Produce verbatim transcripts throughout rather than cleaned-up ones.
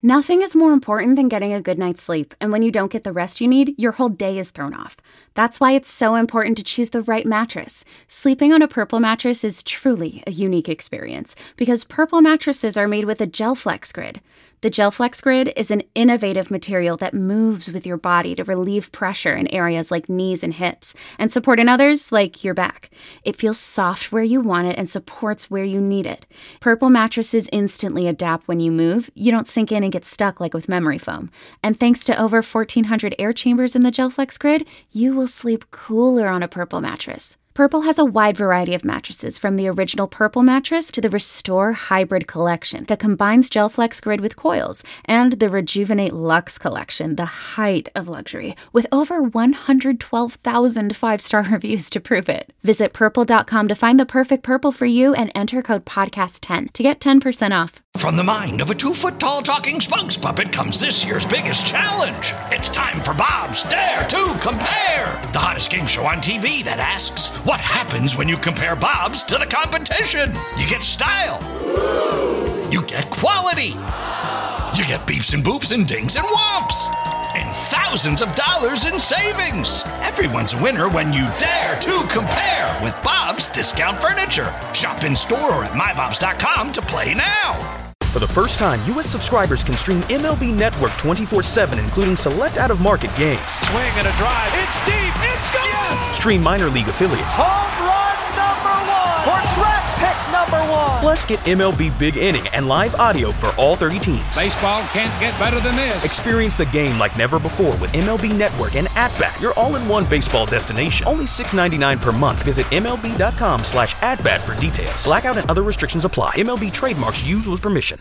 Nothing is more important than getting a good night's sleep, and when you don't get the rest you need, your whole day is thrown off. That's why it's so important to choose the right mattress. Sleeping on a Purple mattress is truly a unique experience, because Purple mattresses are made with a GelFlex Grid. The GelFlex Grid is an innovative material that moves with your body to relieve pressure in areas like knees and hips, and support in others like your back. It feels soft where you want it and supports where you need it. Purple mattresses instantly adapt when you move. You don't sink in and get stuck like with memory foam. And thanks to over fourteen hundred air chambers in the GelFlex Grid, you will sleep cooler on a Purple mattress. Purple has a wide variety of mattresses, from the original Purple mattress to the Restore Hybrid collection that combines GelFlex Grid with coils, and the Rejuvenate Luxe collection, the height of luxury, with over one hundred twelve thousand five-star reviews to prove it. Visit purple dot com to find the perfect Purple for you and enter code podcast ten to get ten percent off. From the mind of a two-foot-tall talking spokes puppet comes this year's biggest challenge. It's time for Bob's Dare to Compare, the hottest game show on T V that asks, what happens when you compare Bob's to the competition? You get style. You get quality. You get beeps and boops and dings and whomps. And thousands of dollars in savings. Everyone's a winner when you dare to compare with Bob's Discount Furniture. Shop in store or at my bobs dot com to play now. For the first time, U S subscribers can stream M L B Network twenty-four seven, including select out-of-market games. Swing and a drive. It's deep. It's gone. Yes. Stream minor league affiliates. Home run number one. Or draft pick number one. Plus, get M L B Big Inning and live audio for all thirty teams. Baseball can't get better than this. Experience the game like never before with M L B Network and At-Bat, your all-in-one baseball destination. Only six dollars and ninety-nine cents per month. Visit M L B dot com slash at-bat for details. Blackout and other restrictions apply. M L B trademarks used with permission.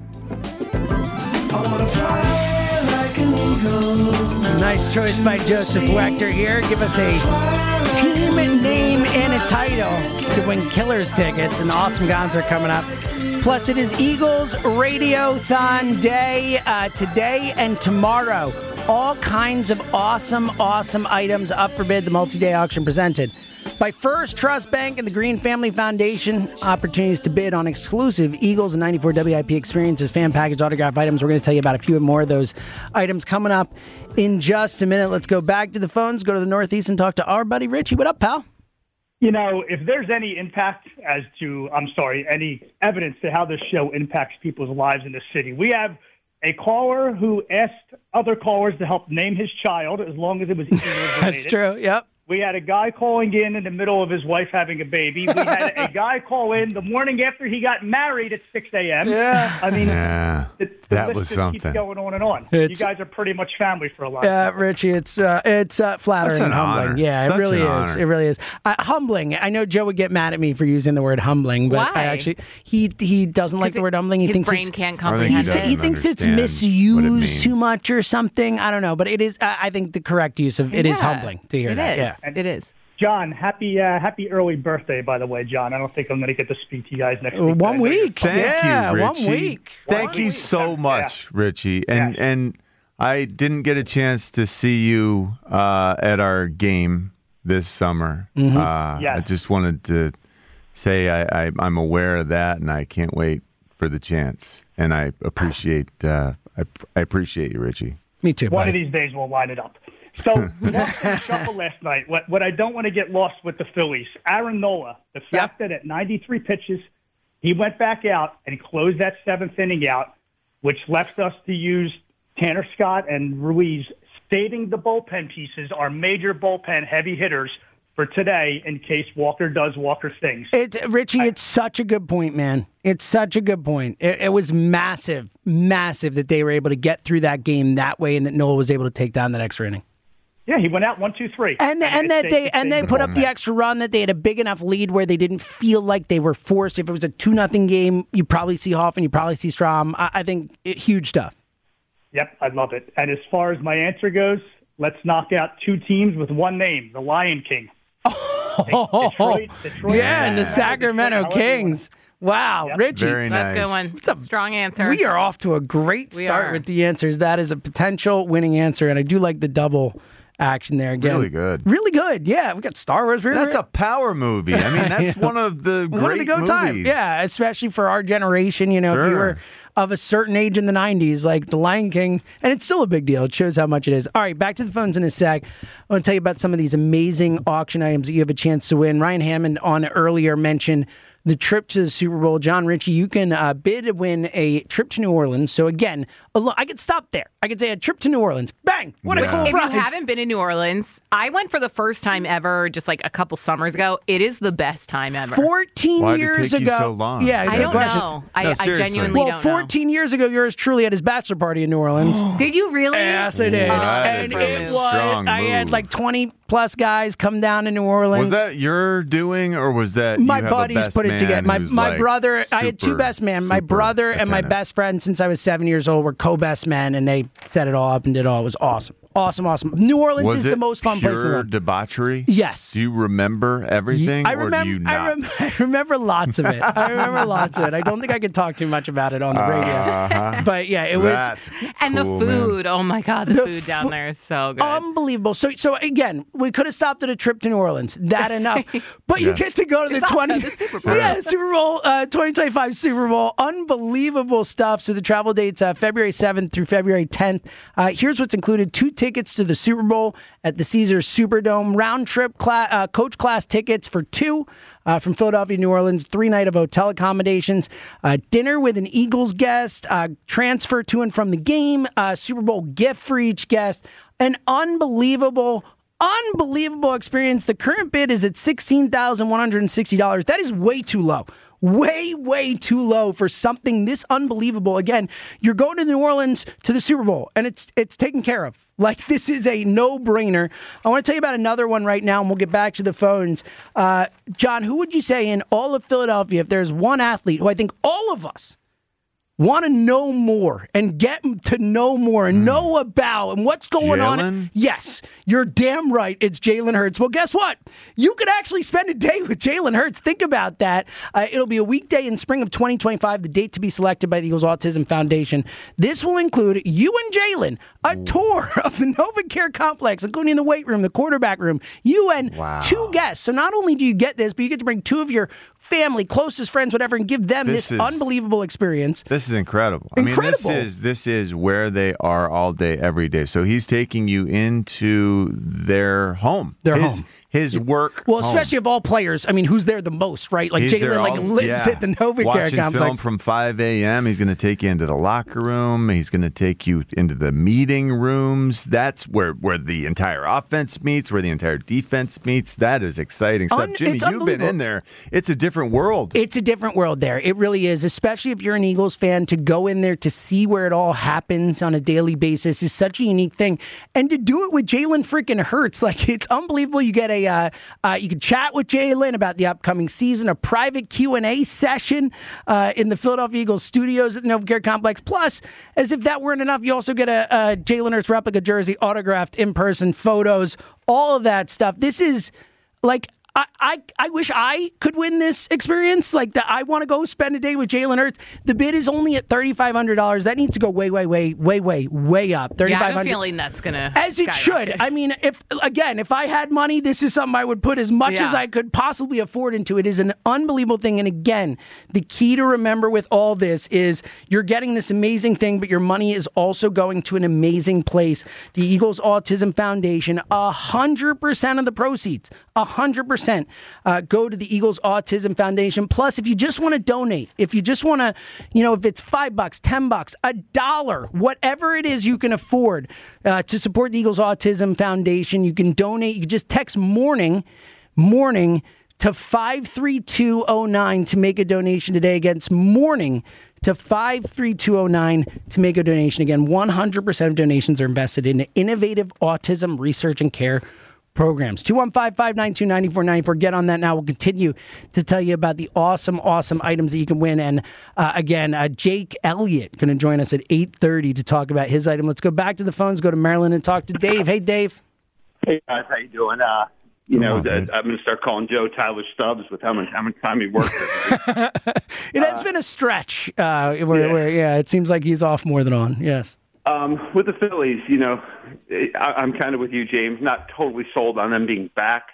Nice choice by Joseph Wechter here. Give us a team name and a title to win Killers tickets. An awesome concert coming up. Plus, it is Eagles Radiothon Day uh, today and tomorrow. All kinds of awesome, awesome items up for bid. The multi-day auction presented by First Trust Bank and the Green Family Foundation. Opportunities to bid on exclusive Eagles and ninety-four W I P experiences, fan package, autograph items. We're going to tell you about a few more of those items coming up in just a minute. Let's go back to the phones, go to the Northeast, and talk to our buddy Richie. What up, pal? You know, if there's any impact as to, I'm sorry, any evidence to how this show impacts people's lives in the city, we have a caller who asked other callers to help name his child as long as it was easily related. That's true, yep. We had a guy calling in in the middle of his wife having a baby. We had a guy call in the morning after he got married at six a.m. Yeah. I mean, yeah, the, the that list was just something. keeps going on and on. It's, you guys are pretty much family for a lot Yeah, of people. Richie, it's uh, it's uh, flattering and humbling. Honor. Yeah, it Such really an is. honor. It really is. Uh, humbling. I know Joe would get mad at me for using the word humbling, but Why? I actually he he doesn't like the word humbling. He His thinks brain it's can't I think comprehend he, he sa- it. he doesn't thinks it's understand what it misused too means. much or something. I don't know, but it is. Uh, I think the correct use of it is Yeah, humbling to hear it that. is. Yeah. It is. John, happy uh, happy early birthday, by the way, John. I don't think I'm going to get to speak to you guys next Uh, week. but I One know you're week. fun. Thank yeah, you, one Richie. week. Thank One you week. so Yeah. much, Richie. And Yeah. and I didn't get a chance to see you uh, at our game this summer. Mm-hmm. Uh, Yes. I just wanted to say I, I, I'm aware of that, and I can't wait for the chance. And I appreciate uh, I, I appreciate you, Richie. Me too. One buddy. of these days we'll line it up. So, lost in the shuffle last night. What, what I don't want to get lost with the Phillies, Aaron Nola, the fact that at ninety-three pitches, he went back out and closed that seventh inning out, which left us to use Tanner Scott and Ruiz, saving the bullpen pieces, our major bullpen heavy hitters, for today in case Walker does Walker things. It, Richie, it's such a good point, man. It's such a good point. It, it was massive, massive that they were able to get through that game that way and that Nola was able to take down that extra inning. Yeah, he went out one, two, three, And and it that saved- they it and saved they the put up bullpen. the extra run, that they had a big enough lead where they didn't feel like they were forced. If it was a two nothing game, you probably see Hoffman, you probably see Strom. I, I think it, huge stuff. Yep, I love it. And as far as my answer goes, let's knock out two teams with one name, the Lion King. Oh, Detroit, Detroit, yeah, and the Detroit, Sacramento however you wanna- Kings. Wow, Yep. Richie. Very That's a nice. good one. It's a- Strong answer. We are off to a great We start are. with the answers. That is a potential winning answer, and I do like the double action there again. Really good. Really good. Yeah, we got Star Wars. That's a power movie. I mean, that's Yeah. one of the great One of the go movies. time. Yeah, especially for our generation. You know, if you Sure. were of a certain age in the nineties, like The Lion King, and it's still a big deal. It shows how much it is. All right, back to the phones in a sec. I want to tell you about some of these amazing auction items that you have a chance to win. Ryan Hammond on earlier mentioned the trip to the Super Bowl. John Ritchie, you can uh, bid to win a trip to New Orleans. So again, a lo- I could stop there. I could say a trip to New Orleans. Bang! What Yeah. a cool If prize. you haven't been in New Orleans, I went for the first time ever just like a couple summers ago. It is the best time ever. fourteen Why'd it years take you ago. so long? Yeah, I good don't question. know. I, No, I seriously. genuinely Well, don't know. fourteen years ago, yours truly had his bachelor party in New Orleans. Did you really? Yes, I did. Oh, and that's a it move. was, Strong I had move. like twenty plus guys come down to New Orleans. Was that your doing, or was that my you have a buddies best put it man together. My who's, my like, brother, I had two super, best men. My super brother and my attentive? best friend since I was seven years old were co-best men, and they set it all up and did all. It was awesome, awesome, awesome. New Orleans Was is it the most fun place in the pure world. debauchery? Yes. Do you remember everything, I or remember, do you not? I, rem- I remember lots of it. I remember lots of it. I don't think I could talk too much about it on the radio. Uh-huh. But yeah, it was That's And cool, the man. food. Oh my God, the, The food down fu- there is so good. unbelievable. So, so again, we could have stopped at a trip to New Orleans. That enough. But you Yes. get to go to the It's also twenty, the Super Bowl. yeah, Super Bowl, uh, twenty twenty-five Super Bowl. Unbelievable stuff. So the travel dates uh, February seventh through February tenth. Uh, here's what's included: two tickets to the Super Bowl at the Caesars Superdome, round trip cla- uh, coach class tickets for two uh, from Philadelphia, to New Orleans, three night of hotel accommodations, uh, dinner with an Eagles guest, uh, transfer to and from the game, uh, Super Bowl gift for each guest. An unbelievable, unbelievable experience. The current bid is at sixteen thousand one hundred sixty dollars. That is way too low. Way, way too low for something this unbelievable. Again, you're going to New Orleans to the Super Bowl, and it's it's taken care of. Like, this is a no-brainer. I want to tell you about another one right now, and we'll get back to the phones. Uh, John, who would you say in all of Philadelphia, if there's one athlete who I think all of us want to know more and get to know more and know about and what's going on? Jalen? Yes, you're damn right. It's Jalen Hurts. Well, guess what? You could actually spend a day with Jalen Hurts. Think about that. Uh, it'll be a weekday in spring of twenty twenty-five, the date to be selected by the Eagles Autism Foundation. This will include you and Jalen, a tour of the NovaCare complex, including the weight room, the quarterback room, you and Wow. two two guests. So not only do you get this, but you get to bring two of your family, closest friends, whatever, and give them this, This is- unbelievable experience. This is incredible. Incredible. I mean, this is this is where they are all day, every day. So he's taking you into their home, Their his, home. his work. Well, home. especially of all players. I mean, who's there the most, right? Like He's there Jalen, like all- lives yeah. at the NovaCare Watching complex. film from five a.m. He's going to take you into the locker room. He's going to take you into the meeting rooms. That's where, where the entire offense meets, where the entire defense meets. That is exciting stuff. Un- Jimmy, it's you've been unbelievable. in there. It's a different world. It's a different world there. It really is, especially if you're an Eagles fan. To go in there to see where it all happens on a daily basis is such a unique thing. And to do it with Jalen freaking Hurts, like, it's unbelievable. You get a, uh, uh, you can chat with Jalen about the upcoming season, a private Q and A session uh, in the Philadelphia Eagles studios at the NovaCare complex. Plus, as if that weren't enough, you also get a, a Jalen Hurts replica jersey, autographed in-person photos, all of that stuff. This is like, I, I, I wish I could win this experience. Like, that, I want to go spend a day with Jalen Hurts. The bid is only at thirty-five hundred dollars. That needs to go way, way, way, way, way, way up. yeah, I thirty-five have a hundred dollars. feeling that's going to As it should. I mean, if again, if I had money, this is something I would put as much Yeah. as I could possibly afford into it. It is an unbelievable thing. And again, the key to remember with all this is you're getting this amazing thing, but your money is also going to an amazing place. The Eagles Autism Foundation, a hundred percent of the proceeds, a hundred percent uh, go to the Eagles Autism Foundation. Plus, if you just want to donate, if you just want to, you know, if it's five bucks, ten bucks, a dollar, whatever it is you can afford uh, to support the Eagles Autism Foundation, you can donate. You can just text morning, morning to five three two oh nine to make a donation today. Against morning to five three two oh nine to make a donation. Again, one hundred percent of donations are invested in innovative autism research and care programs. two one five, five nine two, nine four nine four. Get on that now. We'll continue to tell you about the awesome, awesome items that you can win. And uh, again, uh, Jake Elliott going to join us at eight thirty to talk about his item. Let's go back to the phones, go to Maryland and talk to Dave. Hey, Dave. Hey guys, how you doing? Uh, you know, on, the, dude. I'm going to start calling Joe Tyler Stubbs with how much how much time he worked. It has been a stretch uh, where, yeah. where, yeah, it seems like he's off more than on. Yes. Um, with the Phillies, you know, I, I'm kind of with you, James. Not totally sold on them being back,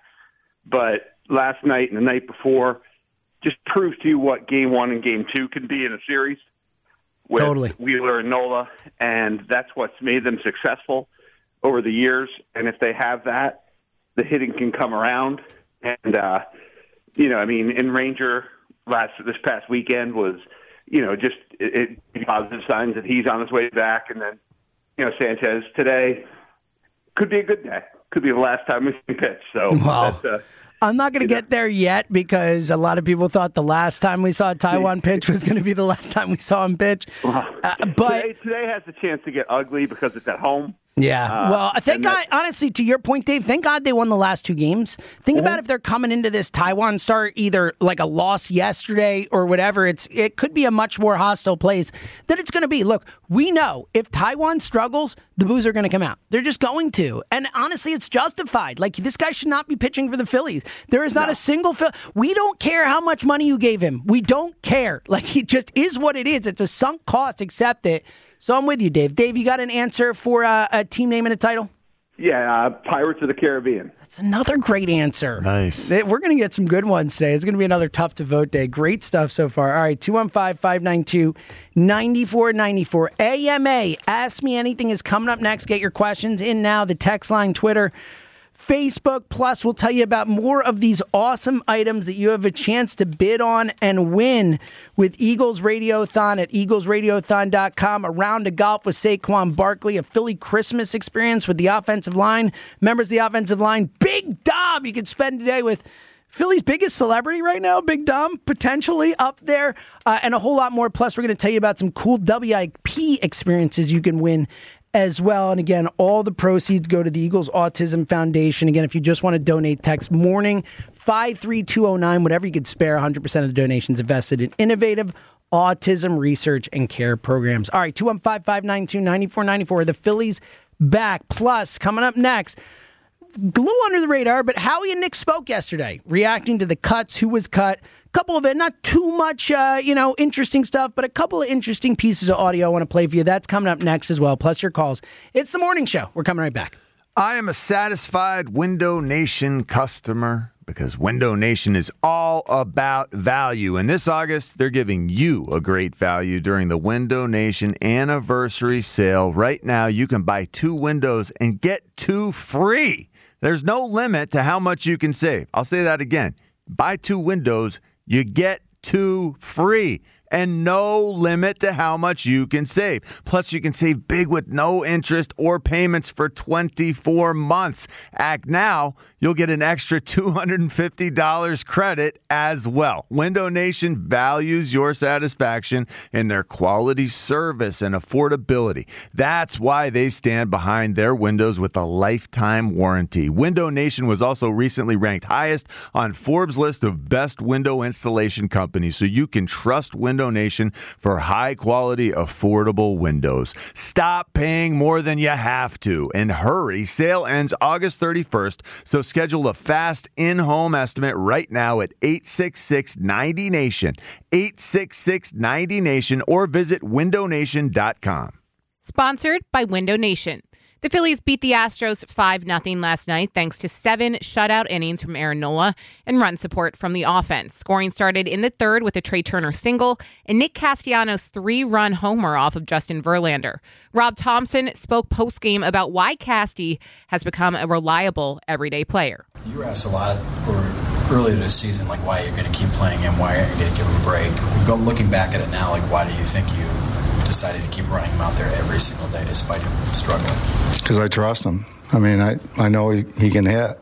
but last night and the night before just proves to you what Game One and Game Two can be in a series with Totally. Wheeler and Nola, and that's what's made them successful over the years. And if they have that, the hitting can come around. And uh, you know, I mean, in Ranger last this past weekend was, you know, just it, it positive signs that he's on his way back. And then, you know, Sanchez today could be a good day. Could be the last time we see pitch. So Wow. that's, uh, I'm not going to get there yet because a lot of people thought the last time we saw Taijuan pitch was going to be the last time we saw him pitch. Uh, but today, today has the chance to get ugly because it's at home. Yeah. Uh, well, thank God, that, honestly, to your point, Dave, thank God they won the last two games. Think mm-hmm. about if they're coming into this Taijuan start either like a loss yesterday or whatever. It's It could be a much more hostile place than it's going to be. Look, we know if Taijuan struggles, the boos are going to come out. They're just going to. And honestly, it's justified. Like, this guy should not be pitching for the Phillies. There is not no. a single Phil- We don't care how much money you gave him. We don't care. Like, it just is what it is. It's a sunk cost. Accept it. So I'm with you, Dave. Dave, you got an answer for uh, a team name and a title? Yeah, uh, Pirates of the Caribbean. That's another great answer. Nice. We're going to get some good ones today. It's going to be another tough to vote day. Great stuff so far. All right, two one five, five nine two, nine four nine four. A M A, Ask Me Anything is coming up next. Get your questions in now. The text line, Twitter, Facebook. Plus, we'll tell you about more of these awesome items that you have a chance to bid on and win with Eagles Radiothon at eagles radiothon dot com. A round of golf with Saquon Barkley, a Philly Christmas experience with the offensive line. Members of the offensive line, Big Dom. You can spend today with Philly's biggest celebrity right now, Big Dom, potentially up there, uh, and a whole lot more. Plus, we're going to tell you about some cool W I P experiences you can win as well. And again, all the proceeds go to the Eagles Autism Foundation. Again, if you just want to donate, text morning five three two oh nine, whatever you could spare. one hundred percent of the donations invested in innovative autism research and care programs. All right, two one five, five nine two, nine four nine four. The Phillies back. Plus, coming up next, a little under the radar, but Howie and Nick spoke yesterday, reacting to the cuts, who was cut. Couple of it, not too much, uh, you know, interesting stuff, but a couple of interesting pieces of audio I want to play for you. That's coming up next as well, plus your calls. It's the morning show. We're coming right back. I am a satisfied Window Nation customer because Window Nation is all about value. And this August, they're giving you a great value during the Window Nation anniversary sale. Right now, you can buy two windows and get two free. There's no limit to how much you can save. I'll say that again. Buy two windows, you get two free, and no limit to how much you can save. Plus, you can save big with no interest or payments for twenty-four months. Act now, you'll get an extra two hundred fifty dollars credit as well. Window Nation values your satisfaction in their quality service and affordability. That's why they stand behind their windows with a lifetime warranty. Window Nation was also recently ranked highest on Forbes' list of best window installation companies, so you can trust Window Nation for high-quality, affordable windows. Stop paying more than you have to, and hurry. Sale ends August thirty-first, so schedule a fast in-home estimate right now at eight six six, nine zero nation, eight six six, nine zero nation, or visit window nation dot com. Sponsored by Window Nation. The Phillies beat the Astros five nothing last night thanks to seven shutout innings from Aaron Nola and run support from the offense. Scoring started in the third with a Trey Turner single and Nick Castellanos' three-run homer off of Justin Verlander. Rob Thompson spoke postgame about why Casty has become a reliable everyday player. You were asked a lot or earlier this season, like why you're going to keep playing him, why you're going to give him a break. Go looking back at it now, like why do you think you decided to keep running him out there every single day despite him struggling? Because I trust him. I mean, I, I know he, he can hit.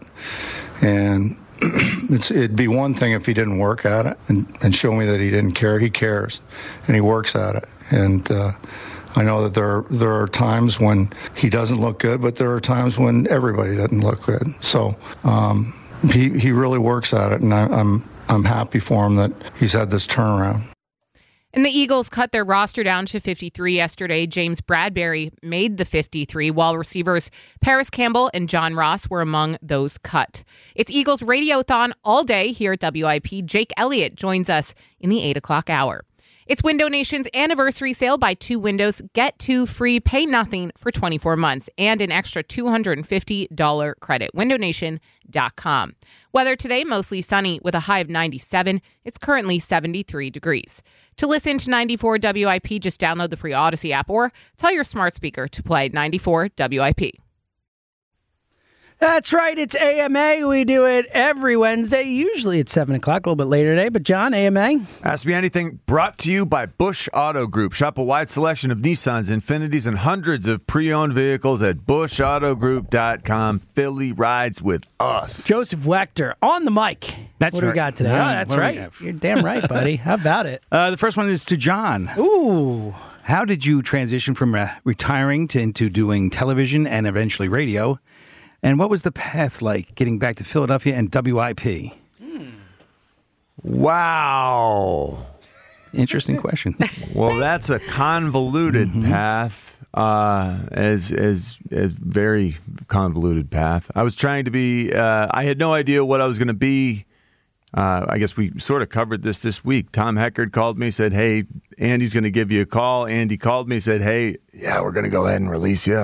And it's, it'd be one thing if he didn't work at it and, and show me that he didn't care. He cares, and he works at it. And uh, I know that there, there are times when he doesn't look good, but there are times when everybody doesn't look good. So um, he, he really works at it, and I, I'm, I'm happy for him that he's had this turnaround. And the Eagles cut their roster down to fifty-three yesterday. James Bradberry made the fifty-three, while receivers Paris Campbell and John Ross were among those cut. It's Eagles Radiothon all day here at W I P. Jake Elliott joins us in the eight o'clock hour. It's Window Nation's anniversary sale. Buy two windows, get two free, pay nothing for twenty-four months, and an extra two hundred fifty dollars credit. window nation dot com. Weather today, mostly sunny with a high of ninety-seven. It's currently seventy-three degrees. To listen to ninety-four W I P, just download the free Odyssey app or tell your smart speaker to play ninety-four W I P. That's right. It's A M A. We do it every Wednesday. Usually it's seven o'clock, a little bit later today. But, John, A M A? Ask Me Anything brought to you by Bush Auto Group. Shop a wide selection of Nissans, Infinitis, and hundreds of pre-owned vehicles at bush auto group dot com. Philly rides with us. Joseph Wechter on the mic. That's what do right. we got today? Uh, oh, that's what do we right. have? You're damn right, buddy. How about it? Uh, the first one is to John. Ooh. How did you transition from uh, retiring to into doing television and eventually radio? And what was the path like getting back to Philadelphia and W I P? Mm. Wow. Interesting question. Well, that's a convoluted mm-hmm. path, uh, as as as very convoluted path. I was trying to be. Uh, I had no idea what I was going to be. Uh, I guess we sort of covered this this week. Tom Heckard called me, said, "Hey, Andy's going to give you a call." Andy called me, said, "Hey, yeah, we're going to go ahead and release you."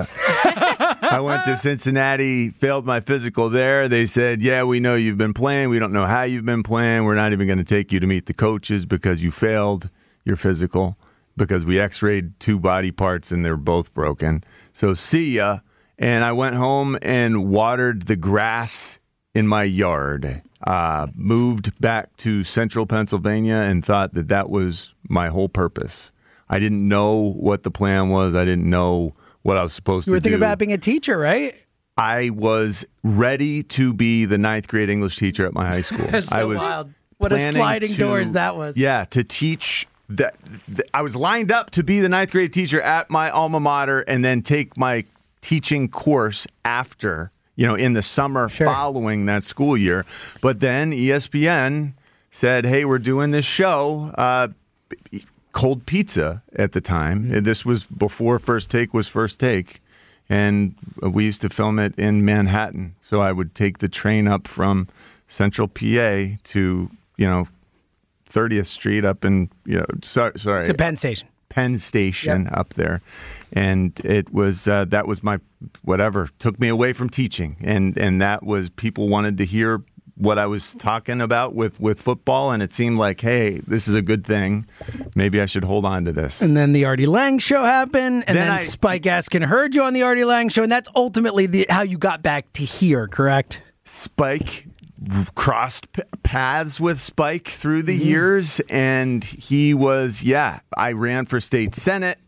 I went to Cincinnati, failed my physical there. They said, yeah, we know you've been playing. We don't know how you've been playing. We're not even going to take you to meet the coaches because you failed your physical, because we x-rayed two body parts and they're both broken. So see ya. And I went home and watered the grass in my yard. Uh, moved back to central Pennsylvania and thought that that was my whole purpose. I didn't know what the plan was. I didn't know what I was supposed to do. You were thinking about being a teacher, right? I was ready to be the ninth grade English teacher at my high school. That's so I was wild. What a sliding to, doors that was. Yeah, to teach. That, that I was lined up to be the ninth grade teacher at my alma mater and then take my teaching course after, you know, in the summer sure. following that school year. But then E S P N said, hey, we're doing this show. Uh, Cold Pizza at the time. This was before First Take was First Take, and we used to film it in Manhattan. So I would take the train up from Central P A to, you know, thirtieth Street up in, you know, so, sorry. To Penn Station. Penn Station yep. up there. And it was, uh, that was my, whatever, took me away from teaching. And, and that was, people wanted to hear what I was talking about with, with football, and it seemed like, hey, this is a good thing. Maybe I should hold on to this. And then the Artie Lang show happened, and then, then I, Spike Askin heard you on the Artie Lang show, and that's ultimately the, how you got back to here, correct? Spike crossed p- paths with Spike through the mm-hmm. years, and he was, yeah, I ran for state senate.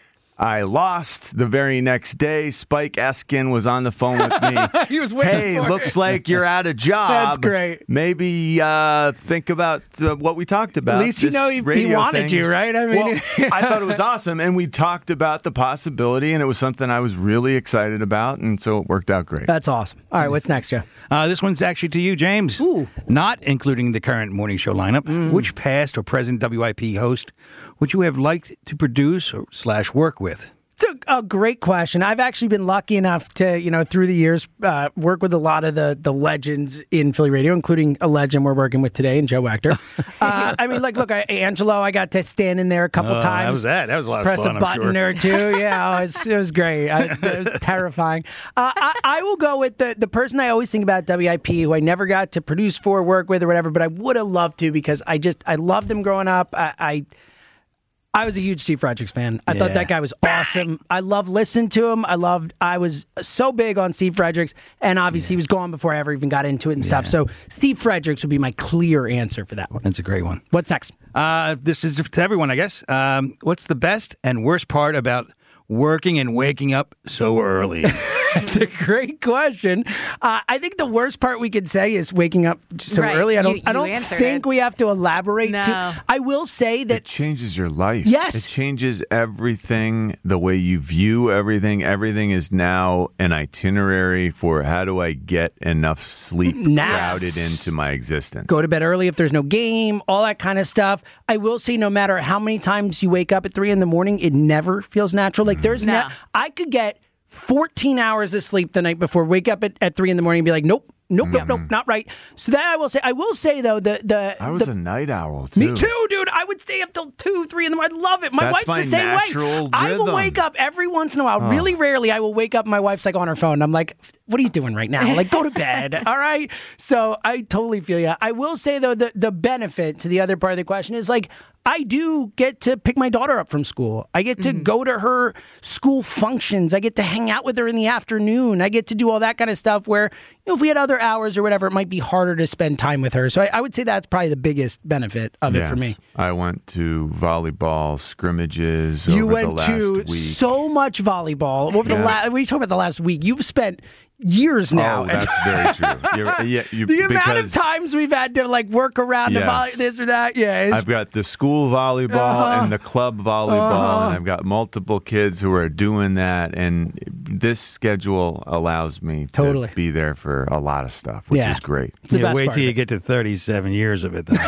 I lost the very next day. Spike Eskin was on the phone with me. He was waiting Hey, for looks it. like you're out of job. That's great. Maybe uh, think about uh, what we talked about. At least you know he, he wanted thing. you, right? I mean, well, I thought it was awesome, and we talked about the possibility, and it was something I was really excited about, and so it worked out great. That's awesome. All right, what's next, Joe? Uh, this one's actually to you, James. Ooh. Not including the current morning show lineup. Mm. Which past or present W I P host would you have liked to produce or slash work with? It's a, a great question. I've actually been lucky enough to, you know, through the years, uh, work with a lot of the the legends in Philly radio, including a legend we're working with today, and Joe Wachter. uh, I mean, like, look, I, Angelo, I got to stand in there a couple oh, times. That was that. That was a lot of press fun. Press a button sure. or two. Yeah, it was, it was great. I, it was terrifying. Uh, I, I will go with the the person I always think about, W I P, who I never got to produce for, work with, or whatever, but I would have loved to because I just I loved him growing up. I. I I was a huge Steve Fredericks fan. I yeah. thought that guy was awesome. I loved listening to him. I loved, I was so big on Steve Fredericks, and obviously yeah. he was gone before I ever even got into it and yeah. stuff. So Steve Fredericks would be my clear answer for that one. That's a great one. What's next? Uh, this is to everyone, I guess. Um, what's the best and worst part about working and waking up so early? That's a great question. Uh, I think the worst part we could say is waking up so right. early. I don't. You, you I don't think it. we have to elaborate. No. Too. I will say that it changes your life. Yes, it changes everything. The way you view everything. Everything is now an itinerary for how do I get enough sleep Naps. crowded into my existence. Go to bed early if there's no game. All that kind of stuff. I will say, no matter how many times you wake up at three in the morning, it never feels natural. Like there's no. ne- I could get fourteen hours of sleep the night before, wake up at, at three in the morning and be like, nope, Nope, nope, nope, not right. So that I will say. I will say though, the the I was the, a night owl too. Me too, dude. I would stay up till two, three in the morning. I love it. My That's wife's my the same natural way. I will rhythm. wake up every once in a while. Oh. Really rarely, I will wake up. My wife's like on her phone. I'm like, "What are you doing right now? Like, go to bed." All right. So I totally feel you. I will say though, the the benefit to the other part of the question is like, I do get to pick my daughter up from school. I get to Mm-hmm. go to her school functions. I get to hang out with her in the afternoon. I get to do all that kind of stuff where, you know, if we had other hours or whatever, it might be harder to spend time with her. So I, I would say that's probably the biggest benefit of it for Yes. me. I went to volleyball scrimmages You over went the last to week. so much volleyball over the Yeah. last. What are you talking about? The last week? You've spent years now. Oh, that's very true. You're, yeah, you, the amount of because times we've had to like work around the Yes. volley, this or that. Yeah, it's, I've got the school volleyball Uh-huh. and the club volleyball, Uh-huh. and I've got multiple kids who are doing that. And this schedule allows me to Totally. be there for a lot of stuff, which Yeah. is great. the Yeah, best wait part till of you it. get to thirty-seven years of it. Then.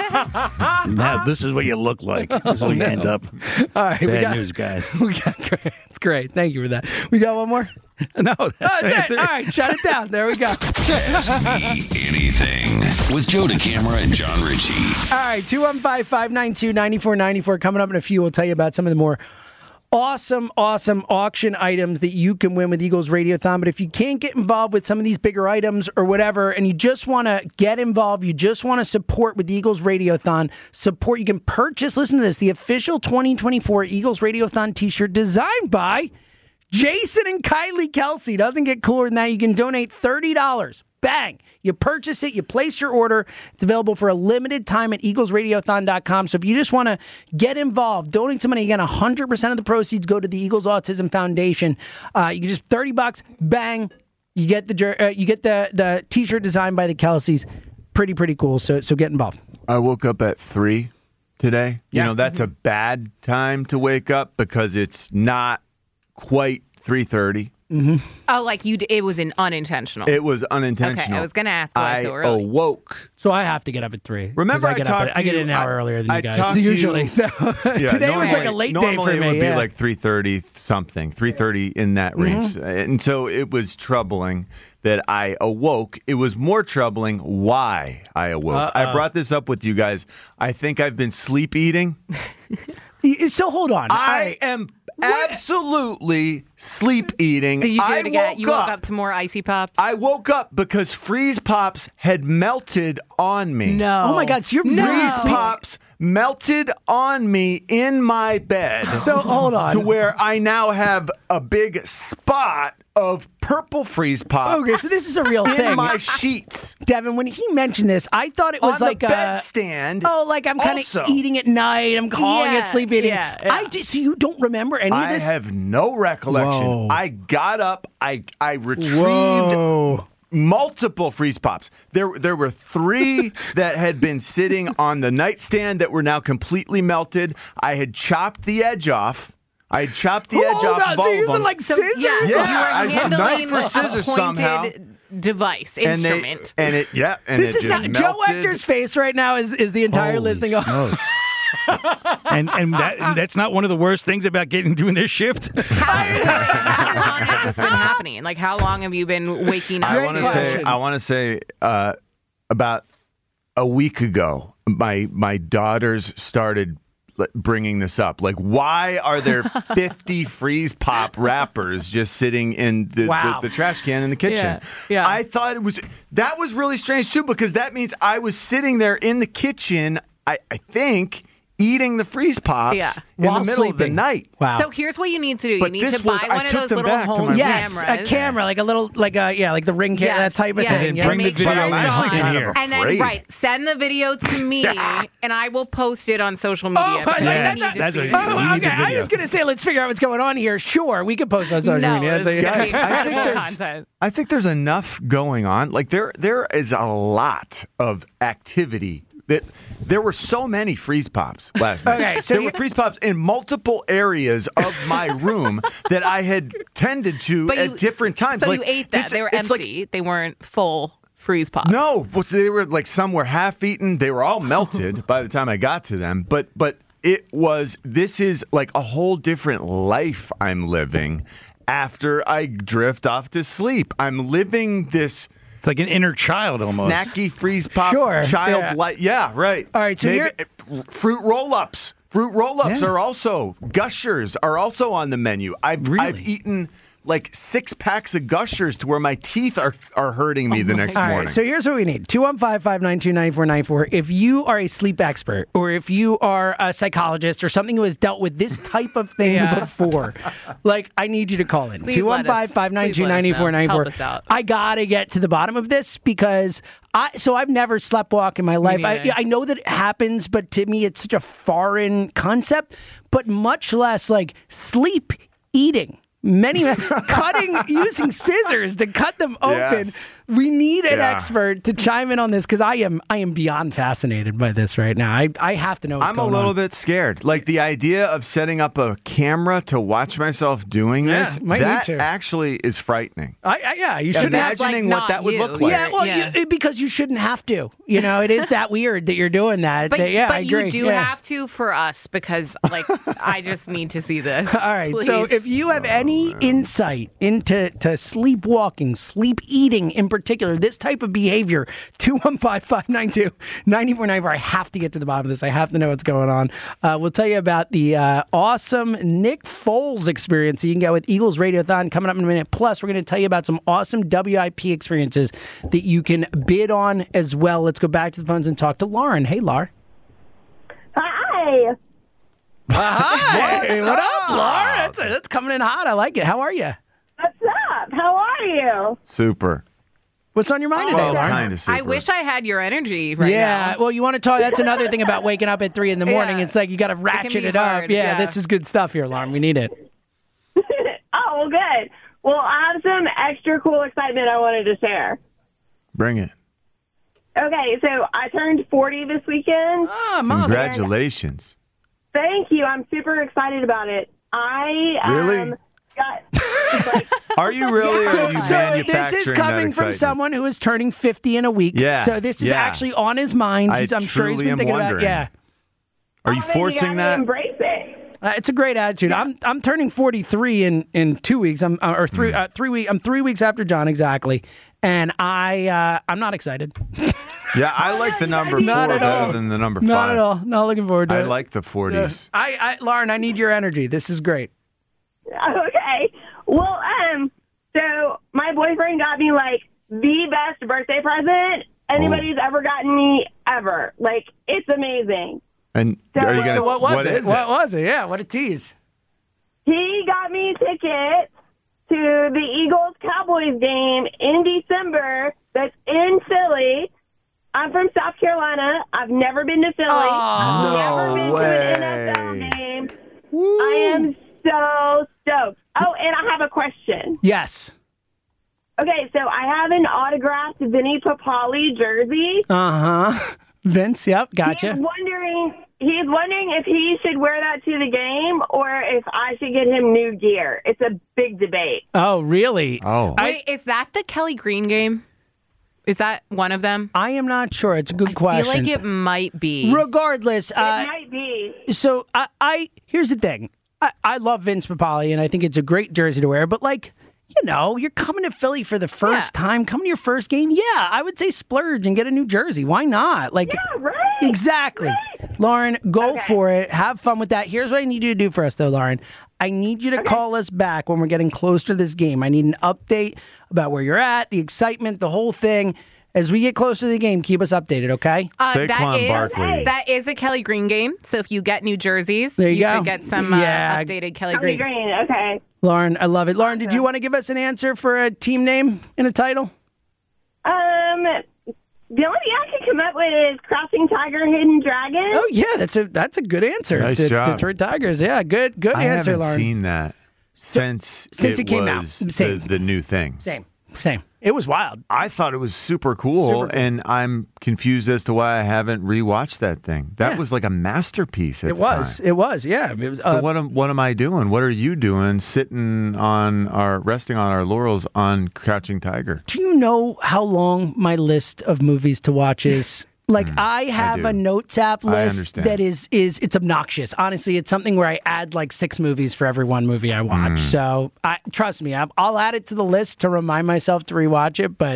Now this is what you look like. This is what you end up. All right, we Bad got, news, guys. we got great. It's great. Thank you for that. We got one more. No, Oh, that's it. All right, shut it down. There we go. Ask me anything with Joe DeCamara and John Ritchie. All right, two one five, five nine two, nine four nine four. Coming up in a few, we'll tell you about some of the more awesome, awesome auction items that you can win with Eagles Radiothon. But if you can't get involved with some of these bigger items or whatever, and you just want to get involved, you just want to support with the Eagles Radiothon, support, you can purchase, listen to this, the official twenty twenty-four Eagles Radiothon t-shirt designed by Jason and Kylie Kelsey. Doesn't get cooler than that. You can donate thirty dollars. Bang. You purchase it. You place your order. It's available for a limited time at eagles radiothon dot com. So if you just want to get involved, donate some money. Again, one hundred percent of the proceeds go to the Eagles Autism Foundation. Uh, you can just thirty bucks. Bang. You get the jer- uh, you get the the t-shirt designed by the Kelseys. Pretty, pretty cool. So so get involved. I woke up at three today. Yeah. You know, that's a bad time to wake up because it's not quite three thirty. Oh, like you? d- It was an unintentional. It was unintentional. Okay, I was gonna ask why I so early. awoke. So I have to get up at three. 'cause Remember I I get up talked at, I to get you- in an hour I- earlier than I you guys talked to you- usually. So Yeah, today was like a normally- late day normally for me. it would be yeah. like three thirty something, three thirty in that range. And so it was troubling that I awoke. It was more troubling why I awoke. I Uh-oh. brought this up with you guys. I think I've been sleep eating. So hold on. I am absolutely sleep eating. Did you do I it again? woke You woke up- up to more icy pops. I woke up because Freeze Pops had melted on me. no. Oh my God! So you're No. really Freeze sleep- Pops melted on me in my bed. So hold on. To where I now have a big spot of purple Freeze Pop Okay, so this is a real in thing. my sheets. Devin, when he mentioned this, I thought it was on like the a bedstand. oh, like I'm kind Also. of eating at night. I'm calling Yeah, it sleep eating. yeah, yeah. I just so you don't remember any of I this. have no recollection. Whoa. I got up. I I retrieved Whoa. multiple Freeze Pops. There there were three that had been sitting on the nightstand that were now completely melted. I had chopped the edge off. I had chopped the edge Hold off on, of so all you're of using them. like So, scissors? yeah, so Yeah, you I- were handling knife or scissors a pointed somehow. device, and they- instrument. and it yeah, and This it is just not Joe melted. Hector's face right now. Is is the entire Holy listening? Of, smokes. and and that and that's not one of the worst things about getting doing this shift. how, how long has this been happening? Like, how long have you been waking up? I Great want to question. say I want to say uh, about a week ago, my my daughters started like, bringing this up. Like, why are there fifty Freeze Pop wrappers just sitting in the, Wow. the, the trash can in the kitchen? Yeah, yeah. I thought it was that was really strange too because that means I was sitting there in the kitchen. I, I think. Eating the Freeze Pops Yeah. in While the middle of the sleeping. night. Wow. So here's what you need to do. But you need this to buy was- I one of took those them little back to home my yes, cameras. a camera, like a little, like a yeah, like the ring camera, Yes, that type of yeah. thing. And yeah. bring the Make sure video it's in. on. kind of And then, afraid. right, send the video to me, and I will post it on social media. Oh, because I that's- need to that's see a- it. you Oh, need the okay. I video. was gonna say, let's figure out what's going on here. Sure, we could post on social No, media. it's That's a- gonna be I think incredible there's- content. I think there's enough going on. Like there, there is a lot of activity. That there were so many Freeze Pops last night. Okay, so there you- were Freeze Pops in multiple areas of my room that I had tended to But at you- different times. So Like, you ate that. this- they were it's like- empty. they weren't full freeze pops. no, but they were like some were half eaten. They were all melted by the time I got to them. But but it was this is like a whole different life I'm living after I drift off to sleep. I'm living this It's like an inner child almost. Snacky freeze pop, Sure, child yeah. light. Yeah, right. All right, so Maybe, here- fruit roll-ups. Fruit roll-ups Yeah. are also Gushers are also on the menu. I've Really? I've eaten like six packs of Gushers to where my teeth are are hurting me the next All morning. right, so here's what we need. two one five, five nine two, nine four nine four. If you are a sleep expert or if you are a psychologist or something who has dealt with this type of thing Yeah. before, like, I need you to call in. Please two one let five, us- five nine two, please let us nine four nine four. know. Help us out. I got to get to the bottom of this because I so I've never sleepwalk in my life. I, neither. I know that it happens, but to me it's such a foreign concept, but much less like sleep eating. Many cutting using scissors to cut them open. Yes. We need an Yeah. expert to chime in on this because I am I am beyond fascinated by this right now. I, I have to know what's I'm a going little on. bit scared. Like the idea of setting up a camera to watch myself doing Yeah, this, might need that to. actually is frightening. I, I, yeah, you shouldn't have like Imagining what not that would you. look like. Yeah, well, Yeah. You, because you shouldn't have to. You know, it is that weird that you're doing that. But, that- yeah, but I agree. you do Yeah. have to for us because, like, I just need to see this. All right. So Please. if you have any insight into to sleepwalking, sleep eating in particular, this type of behavior, two one five, five nine two, nine four nine four. I have to get to the bottom of this. I have to know what's going on. Uh, we'll tell you about the uh, awesome Nick Foles experience you can get with Eagles Radiothon coming up in a minute. Plus, we're going to tell you about some awesome W I P experiences that you can bid on as well. Let's go back to the phones and talk to Lauren. Hey, Lauren. Hi. Hi. What's what up, up? Lauren? That's, that's coming in hot. I like it. How are you? What's up? How are you? Super. What's on your mind today, Well, Lauren? kind of super. I wish I had your energy right yeah, now. well, you want to talk? That's another thing about waking up at three in the morning. Yeah. It's like you got to ratchet be it, up. hard, Yeah, yeah. this is good stuff here, Lauren. We need it. Oh, well, good. Well, I have some extra cool excitement I wanted to share. Bring it. Okay, so I turned forty this weekend. Ah, Mom. Congratulations. Thank you. I'm super excited about it. I Really? um, got like, Are you really? Or are you So manufacturing this is that coming from excitement? someone who is turning fifty in a week. Yeah, So this is yeah. actually on his mind. I He's, I'm sure he's truly been am thinking wondering. about. Yeah. Are you oh, man, forcing you gotta that? Embrace it. Uh, it's a great attitude. I'm I'm turning forty-three in, in two weeks. I'm uh, or three Hmm. uh, three week. I'm three weeks after John exactly, and I uh, I'm not excited. Yeah, I like the number four Not at better all. than the number Not five. at all. Not looking forward to I it. like the Yeah. forties. I, I Lauren, I need your energy. This is great. Okay. Well, um, so my boyfriend got me like the best birthday present anybody's ever gotten me ever. Like, it's amazing. And So- are you gonna? So what was it? is What was it? Yeah, what a tease. He got me tickets to the Eagles Cowboys game in December that's in Philly. I'm from South Carolina. I've never been to Philly. I've never no been to an N F L way. game. I am so stoked. Oh, and I have a question. Yes. Okay, so I have an autographed Vinny Papali jersey. Uh huh. Vince. Yep. He's Gotcha. wondering. He's wondering if he should wear that to the game or if I should get him new gear. It's a big debate. Oh, really? Oh, Wait, is that the Kelly Green game? Is that one of them? I am not sure. It's a good I question. feel like it might be. Regardless, It uh, might be. so I, I here's the thing. I, I love Vince Papali, and I think it's a great jersey to wear. But like, you know, you're coming to Philly for the first Yeah. time, coming to your first game. Yeah, I would say splurge and get a new jersey. Why not? Like, Yeah, right. exactly. Right. Lauren, go Okay. for it. Have fun with that. Here's what I need you to do for us, though, Lauren. I need you to call us back when we're getting close to this game. I need an update about where you're at, the excitement, the whole thing. As we get closer to the game, keep us updated, okay? Uh, that Saquon is Barkley. that is a Kelly Green game. So if you get new jerseys, There you go. could get some uh, Yeah. updated Kelly Kelly Greens. Green, okay. Lauren, I love it. Lauren, did you want to give us an answer for a team name and a title? Um, the only thing I can come up with is Crouching Tiger, Hidden Dragon. Oh yeah, that's a that's a good answer. Nice De- job. Detroit Tigers. Yeah, good good I answer, haven't Lauren. seen that since since it came out. was the, Same. the new thing. Same, same. It was wild. I thought it was super cool, Super cool. and I'm confused as to why I haven't rewatched that thing. That Yeah. was like a masterpiece. At It the was. time. It was. Yeah. It was. So Uh, what am what am I doing? What are you doing? Sitting on our resting on our laurels on Crouching Tiger. do you know how long my list of movies to watch is? Like I have do. a notes app I list understand. that is is it's obnoxious. Honestly, it's something where I add like six movies for every one movie I watch. Mm. So I trust me, I'll, I'll add it to the list to remind myself to rewatch it. But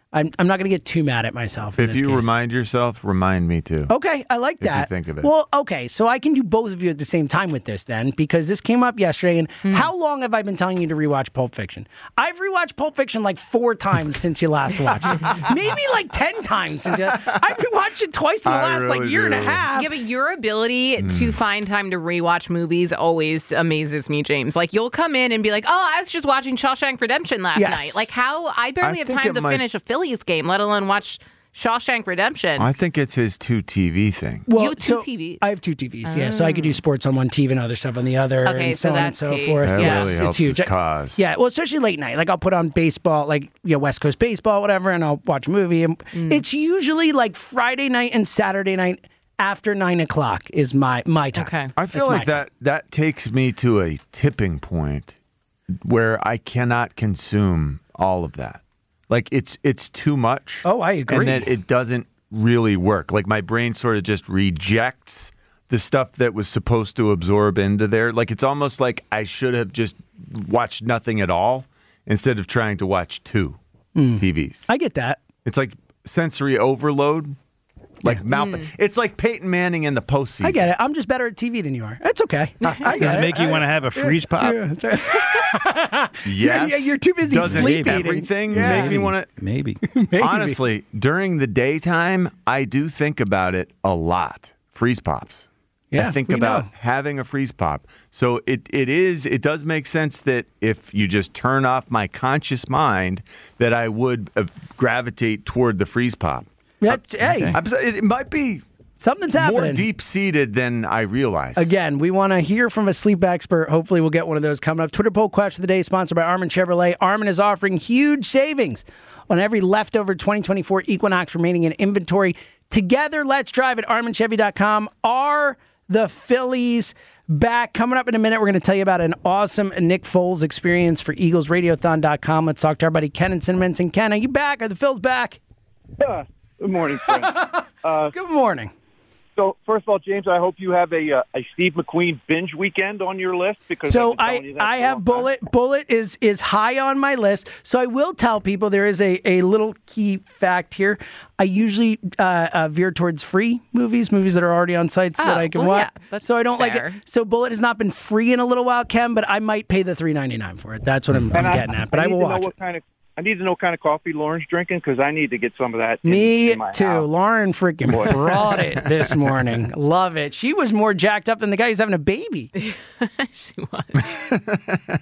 I'm, I'm not going to get too mad at myself. in If this you case. remind yourself, remind me too. Okay, I like If you that. think of it. Well, okay, so I can do both of you at the same time with this then, because this came up yesterday. And Hmm. how long have I been telling you to rewatch Pulp Fiction? I've rewatched Pulp Fiction like four times since you last watched it. Maybe like ten times since you. I've rewatched it twice in the I last like really year and a do. half. Yeah, but your ability Hmm. to find time to rewatch movies always amazes me, James. Like, you'll come in and be like, oh, I was just watching Shawshank Redemption last Yes. night. Like, how? I barely I have think time it to might- finish a Phillies game, let alone watch Shawshank Redemption. I think it's his two T V thing. Well, You have two so T Vs. I have two T Vs, yeah. So I could do sports on one T V and other stuff on the other, Okay, and so so, on and that's so key. forth. That yeah, really it's helps huge. his cause. Yeah, well, especially late night. Like I'll put on baseball, like you know, West Coast baseball, whatever, and I'll watch a movie. And Mm. It's usually like Friday night and Saturday night after nine o'clock is my my time. Okay. I feel That's my like that that takes me to a tipping point where I cannot consume all of that. Like it's it's too much. Oh, I agree. And then it doesn't really work. Like my brain sort of just rejects the stuff that was supposed to absorb into there. Like it's almost like I should have just watched nothing at all instead of trying to watch two Mm. T Vs. I get that. It's like sensory overload. Like mouth. Mm. It's like Peyton Manning in the postseason. I get it. I'm just better at T V than you are. That's okay. I get Does it it. make you I- want to have a freeze pop? Yeah, that's right. Yes. Yeah, you're too busy Doesn't sleeping. everything Yeah. make me want to? Maybe. Maybe. Honestly, during the daytime, I do think about it a lot. Freeze pops. Yeah, I think we about know. having a freeze pop. So it, it is it does make sense that if you just turn off my conscious mind, that I would uh, gravitate toward the freeze pop. That's, hey, I'm, it might be something's more happening. deep seated than I realize. Again, we want to hear from a sleep expert. Hopefully, we'll get one of those coming up. Twitter poll question of the day, sponsored by Armin Chevrolet. Armin is offering huge savings on every leftover twenty twenty-four Equinox remaining in inventory. Together, let's drive at armin chevy dot com. Are the Phillies back? Coming up in a minute, we're going to tell you about an awesome Nick Foles experience for eagles radiothon dot com. Let's talk to our buddy Ken in Cinnamon. Ken, are you back? Are the Phils back? Yeah. Good morning, friend. uh, Good morning. So, first of all, James, I hope you have a uh, a Steve McQueen binge weekend on your list because So I've been telling you I, that I for a have long time. Bullet. Bullet is is high on my list. So I will tell people there is a, a little key fact here. I usually uh, uh, veer towards free movies, movies that are already on sites that Oh, I can well, watch. yeah, that's so I don't like fair. it. So Bullet has not been free in a little while, Ken, but I might pay the three ninety-nine for it. That's what I'm, I'm And getting at. But I, need will to know watch what it. kind of I need to know what kind of coffee Lauren's drinking because I need to get some of that. in- Me in my too. house. Lauren freaking Boy. brought it this morning. Love it. She was more jacked up than the guy who's having a baby. She was.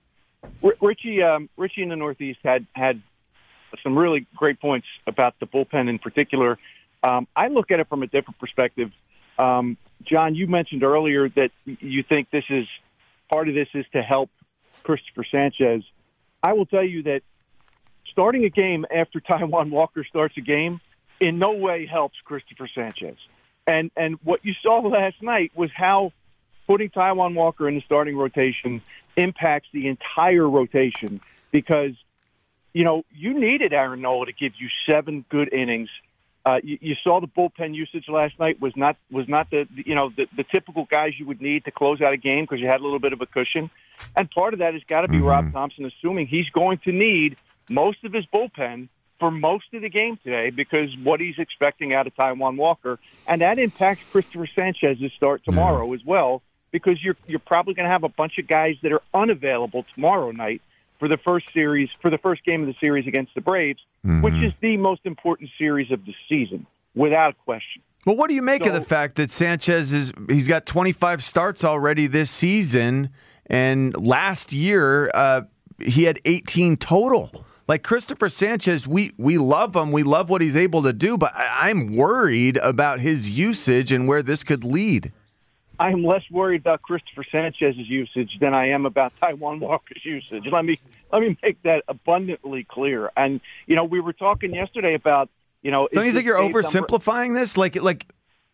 R- Richie, um, Richie in the Northeast had had some really great points about the bullpen in particular. Um, I look at it from a different perspective. Um, John, you mentioned earlier that you think this is part of this is to help Christopher Sanchez. I will tell you that starting a game after Taijuan Walker starts a game in no way helps Christopher Sanchez. And and what you saw last night was how putting Taijuan Walker in the starting rotation impacts the entire rotation because, you know, you needed Aaron Nola to give you seven good innings. Uh, you, you saw the bullpen usage last night was not was not the you know the, the typical guys you would need to close out a game because you had a little bit of a cushion, and part of that has got to be Mm-hmm. Rob Thompson assuming he's going to need most of his bullpen for most of the game today because what he's expecting out of Taijuan Walker, and that impacts Christopher Sanchez's start tomorrow as well because you're you're probably going to have a bunch of guys that are unavailable tomorrow night for the first series, for the first game of the series against the Braves, Mhm. which is the most important series of the season, without question. Well, what do you make of So- the fact that Sanchez is he's got twenty-five starts already this season, and last year uh, he had eighteen total. Like Christopher Sanchez, we we love him, we love what he's able to do, but I, I'm worried about his usage and where this could lead. I'm less worried about Christopher Sanchez's usage than I am about Taijuan Walker's usage. Let me let me make that abundantly clear. And you know, we were talking yesterday about you know. Don't is you think this you're Dave Dumber- oversimplifying this? Like like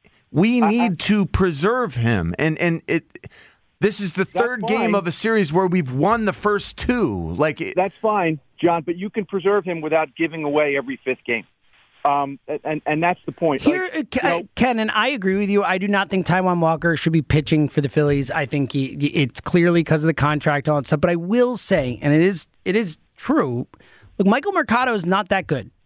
we need to preserve him, and and it. This is the third game fine. of a series where we've won the first two. Like it, That's fine, John, but you can preserve him without giving away every fifth game. Um, and and that's the point. Here, Like, uh, Ke- you know, Ken, and I agree with you. I do not think Taijuan Walker should be pitching for the Phillies. I think he, it's clearly because of the contract and all that stuff. But I will say, and it is it is true, look, Michael Mercado is not that good.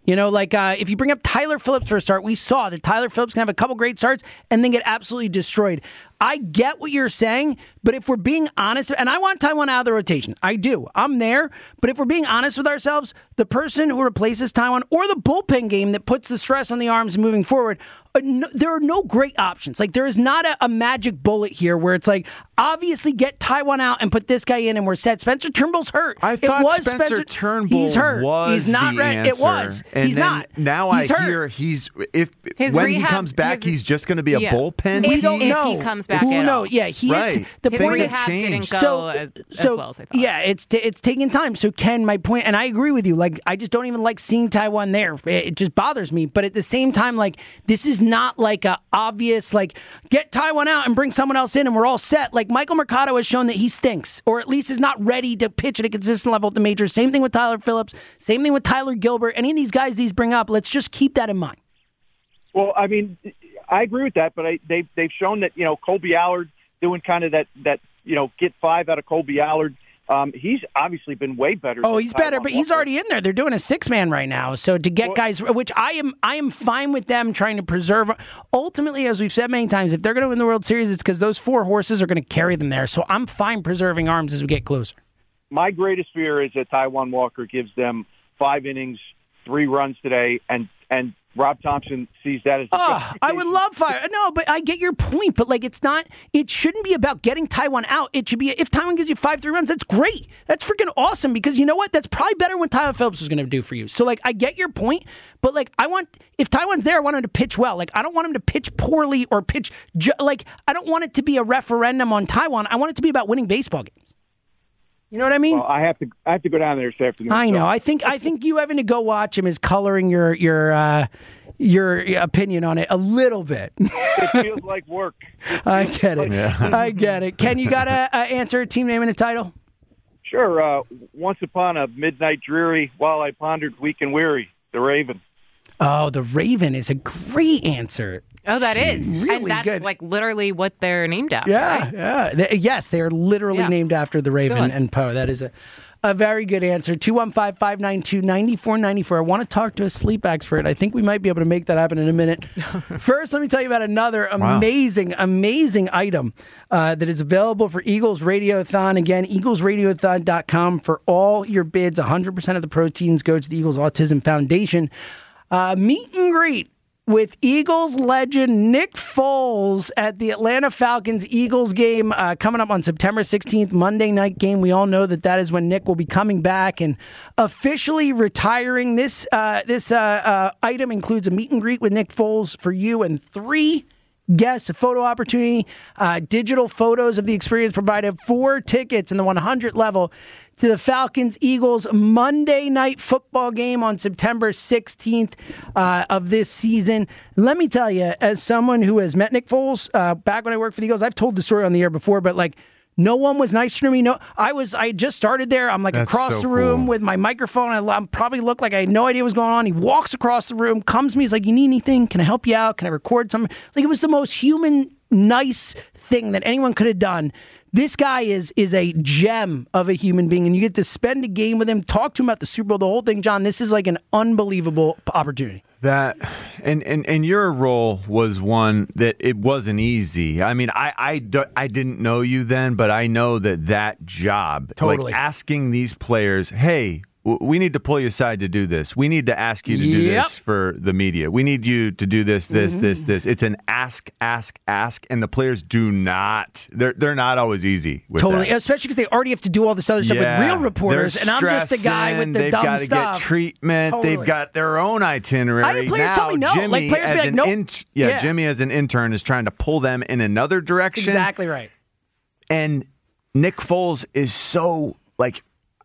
You know, like uh, if you bring up Tyler Phillips for a start, we saw that Tyler Phillips can have a couple great starts and then get absolutely destroyed. I get what you're saying, but if we're being honest, and I want Taijuan out of the rotation, I do. I'm there, but if we're being honest with ourselves, the person who replaces Taijuan or the bullpen game that puts the stress on the arms moving forward, uh, no, there are no great options. Like, there is not a, a magic bullet here where it's like, obviously get Taijuan out and put this guy in and we're set. Spencer Turnbull's hurt. I thought it was Spencer, Spencer Turnbull he's hurt. was He's not the ready. answer. It was. And he's then not. Now he's I hurt. hear he's if His when rehab, he comes back, his, he's just going to be a yeah. bullpen. If We he, don't if know. he comes back Who at knows? all. Yeah, he. Right. The His point is, rehab didn't go so, as, as so, well as I thought. Yeah, it's t- it's taking time. So Ken, my point, and I agree with you. Like, I just don't even like seeing Taijuan there. It, it just bothers me. But at the same time, like, this is not like a obvious like get Taijuan out and bring someone else in and we're all set. Like, Michael Mercado has shown that he stinks, or at least is not ready to pitch at a consistent level at the majors. Same thing with Tyler Phillips. Same thing with Tyler Gilbert. Any of these guys these bring up, let's just keep that in mind. Well, I mean, I agree with that, but I, they've they've shown that, you know, Colby Allard doing kind of that that you know get five out of Colby Allard. Um, he's obviously been way better. Oh, than he's better, Taijuan but he's Walker. already in there. They're doing a six man right now. So to get Well, guys, which I am, I am fine with them trying to preserve. Ultimately, as we've said many times, if they're going to win the World Series, it's because those four horses are going to carry them there. So I'm fine preserving arms as we get closer. My greatest fear is that Taijuan Walker gives them five innings, three runs today, and and Rob Thompson sees that as. Oh, I would love fire. No, but I get your point. But like, it's not. It shouldn't be about getting Taijuan out. It should be if Taijuan gives you five three runs, that's great. That's freaking awesome because you know what? That's probably better than what Tyler Phillips was going to do for you. So like, I get your point. But like, I want if Taijuan's there, I want him to pitch well. Like, I don't want him to pitch poorly or pitch ju- like I don't want it to be a referendum on Taijuan. I want it to be about winning baseball games. You know what I mean? Well, I have to. I have to go down there this afternoon. I so. know. I think. I think you having to go watch him is coloring your your uh, your opinion on it a little bit. It feels like work. I get it. Yeah. I get it. Ken, you got to uh, answer a team name and a title? Sure. Uh, once upon a midnight dreary, while I pondered weak and weary, the Raven. Oh, the Raven is a great answer. Oh, that is. Really and that's good. like literally what they're named after. Yeah, right? yeah. They- yes, they are literally Yeah. named after the Raven one. and Poe. That is a, a very good answer. two one five, five nine two, nine four nine four. I want to talk to a sleep expert. I think we might be able to make that happen in a minute. First, let me tell you about another amazing, wow. amazing item uh, that is available for Eagles Radiothon. Again, eagles radiothon dot com for all your bids. one hundred percent of the proceeds go to the Eagles Autism Foundation. Uh, meet and greet with Eagles legend Nick Foles at the Atlanta Falcons-Eagles game uh, coming up on September sixteenth, Monday night game. We all know that that is when Nick will be coming back and officially retiring. This uh, this uh, uh, item includes a meet and greet with Nick Foles for you and three guests, a photo opportunity, uh, digital photos of the experience provided, four tickets in the one hundred level to the Falcons-Eagles Monday night football game on September sixteenth uh, of this season. Let me tell you, as someone who has met Nick Foles uh, back when I worked for the Eagles, I've told the story on the air before, but like, no one was nicer to me. No, I was. I just started there. I'm like That's across so the room cool. with my microphone. I, I probably look like I had no idea what was going on. He walks across the room, comes to me. He's like, "You need anything? Can I help you out? Can I record something?" Like, it was the most human, nice thing that anyone could have done. This guy is is a gem of a human being, and you get to spend a game with him, talk to him about the Super Bowl, the whole thing. John, this is like an unbelievable opportunity. That and, and and your role was one that it wasn't easy. I mean, I I, do, I didn't know you then, but I know that that job, Totally. like asking these players, hey, w- we need to pull you aside to do this. We need to ask you to do Yep. this for the media. We need you to do this, this, Mm-hmm. this, this. It's an ask, ask, ask, and the players do not. They're they're not always easy with Totally, that. especially because they already have to do all this other stuff Yeah, with real reporters, they're and I'm just the guy with stressing, the they've dumb got to stuff. get treatment. Totally. They've got their own itinerary. I had players now, tell me no. Jimmy, Like, players as be like, an nope. int- yeah, Yeah. Jimmy as an intern is trying to pull them in another direction. Exactly right. And Nick Foles is so like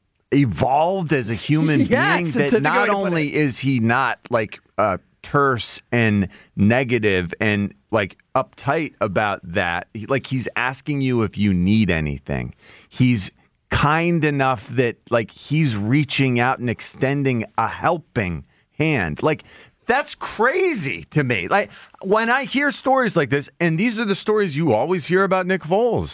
evolved as a human Yes, being it's such a that good not way to put only it. is he not like uh, terse and negative and like uptight about that, he, like he's asking you if you need anything. He's kind enough that like he's reaching out and extending a helping hand. Like that's crazy to me. Like when I hear stories like this, and these are the stories you always hear about Nick Foles.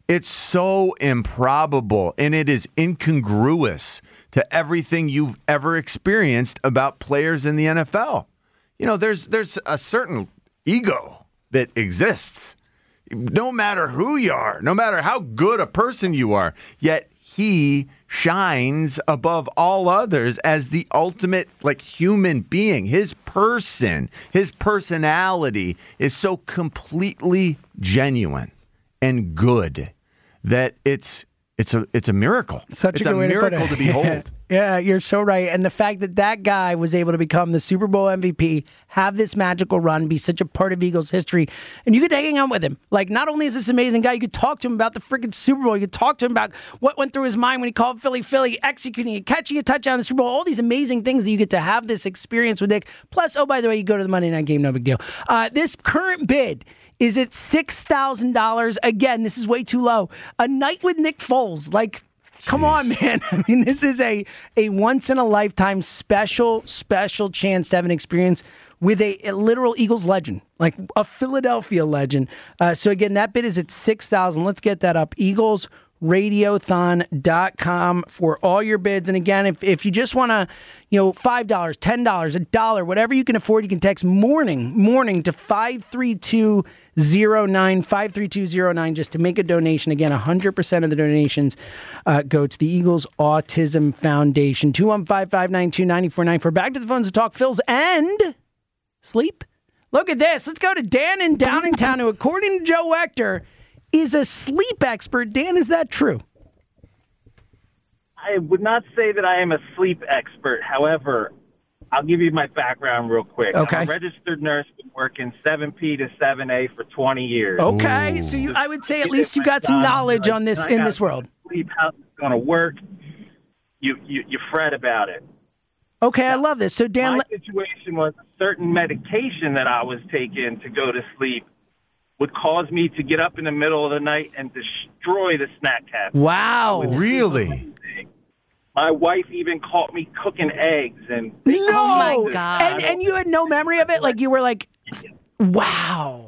It's so improbable, and it is incongruous to everything you've ever experienced about players in the N F L. You know, there's there's a certain ego that exists, no matter who you are, no matter how good a person you are, yet he shines above all others as the ultimate, like, human being. His person, his personality is so completely genuine and good that it's it's a it's a miracle. Such it's a, good a way miracle to, put to it. behold. Yeah, you're so right. And the fact that that guy was able to become the Super Bowl M V P, have this magical run, be such a part of Eagles history, and you could hang out with him. Like, not only is this amazing guy, you could talk to him about the freaking Super Bowl. You could talk to him about what went through his mind when he called Philly Philly, executing it, catching a touchdown in the Super Bowl, all these amazing things that you get to have this experience with Nick. Plus, oh, by the way, you go to the Monday Night Game, no big deal. Uh, this current bid is at six thousand dollars. Again, this is way too low. A night with Nick Foles. Like, come on, man. I mean, this is a, a once-in-a-lifetime special, special chance to have an experience with a, a literal Eagles legend, like a Philadelphia legend. Uh, so, again, that bid is at six thousand dollars. Let's get that up. Eagles radiothon dot com for all your bids. And again, if, if you just want to, you know, five dollars, ten dollars, a dollar, whatever you can afford, you can text morning, morning to five three two zero nine, five three two zero nine just to make a donation. Again, one hundred percent of the donations uh, go to the Eagles Autism Foundation. two one five, five nine two, nine four nine four. Back to the phones to talk Phils and sleep. Look at this. Let's go to Dan in Downingtown, who, according to Joe Wechter, is a sleep expert. Dan, is that true? I would not say that I am a sleep expert. However, I'll give you my background real quick. Okay. I'm a registered nurse, been working seven P to seven A for twenty years. Okay, Ooh. so you, I would say at least you got some knowledge on this in this world. Sleep, how's it going to work? You, you you fret about it. Okay, I love this. So Dan, my situation was a certain medication that I was taking to go to sleep would cause me to get up in the middle of the night and destroy the snack cabinet. Wow, really? My wife even caught me cooking eggs and baking. No, oh my God. And, and you had no memory of it? Like, you were like, wow.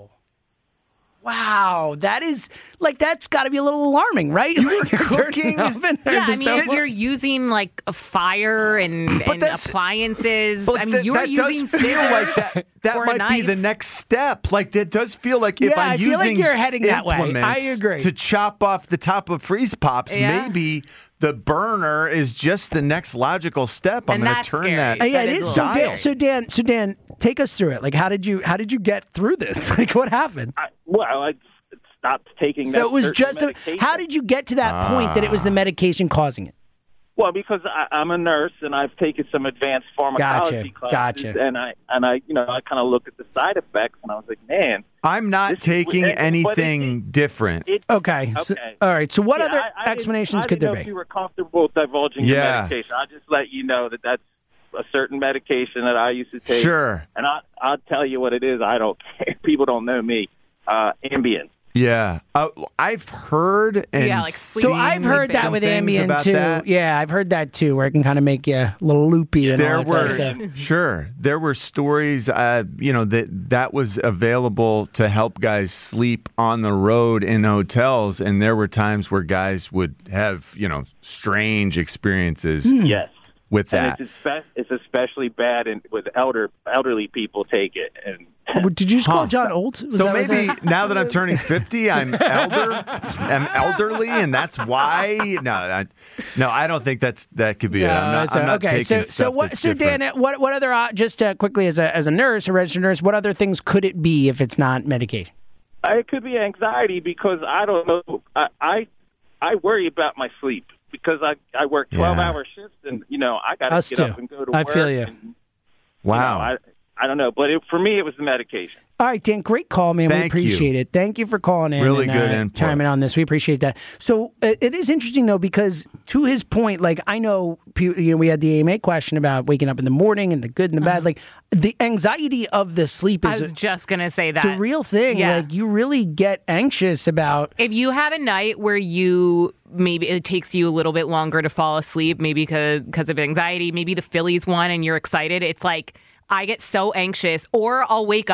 Wow, that is, like, that's got to be a little alarming, right? Like, you're cooking? oven Yeah, I mean, if you're using, like, a fire and, and appliances. I mean, that, you were that using does feel like that, that or a might be knife. the next step. Like, that does feel like if Yeah, I'm I feel like using you're heading that way. I implements agree. to chop off the top of freeze pops, Yeah. maybe the burner is just the next logical step. I'm And going to that's turn scary. that. Uh, yeah, it That is. is So dial. Dan, so Dan, so Dan, take us through it. Like, how did you, how did you get through this? Like, what happened? I, well, I stopped taking that So it was certain just. A, medication. how did you get to that point that it was the medication causing it? Well, because I, I'm a nurse and I've taken some advanced pharmacology Gotcha, classes, gotcha. and I and I, you know, I kind of looked at the side effects, and I was like, man, I'm not This is- taking but it- anything different. it, Okay. So, Okay. all right. So what Yeah, other I- I didn't- explanations I could didn't there know If be? you were comfortable divulging Yeah. the medication, I'll just let you know that that's a certain medication that I used to take. Sure. And I, I'll tell you what it is. I don't care. People don't know me. Uh, Ambien. Yeah, uh, I've heard and Yeah, like seen So I've heard that some with things Ambien about too. that. Yeah, I've heard that too, where it can kind of make you a little loopy and There all that type of were stuff. sure there were stories, uh, you know, that that was available to help guys sleep on the road in hotels, and there were times where guys would have, you know, strange experiences Yes. with And that. it's, espe- it's especially bad in, with elder elderly people take it. And Did you just call Huh. John old? Was So that what maybe that- now that I'm turning fifty, I'm elder, I'm elderly, and that's why. No, I, no, I don't think that's that could be it. I'm not, so- I'm not okay, taking so stuff so what? that's So different. Dan, what what other uh, just uh, quickly as a as a nurse, a registered nurse, what other things could it be if it's not medication? it could be anxiety because I don't know. I I, I worry about my sleep because I, I work twelve Yeah. hour shifts, and you know I got to Us get too. up and go to I work. feel you. and, Wow. you know, I I don't know, but it, for me it was the medication. All right, Dan, great call, man. Thank we you. appreciate it. Thank you for calling in Really and good uh, input. chiming on this. We appreciate that. So uh, it is interesting, though, because to his point, like, I know, pe- you know, we had the A M A question about waking up in the morning and the good and the bad. Like, the anxiety of the sleep I is was a, just going to say it's a that. real thing. Yeah. Like, you really get anxious about. If you have a night where you maybe it takes you a little bit longer to fall asleep, maybe because because of anxiety, maybe the Phillies won and you're excited, it's like I get so anxious, or I'll wake up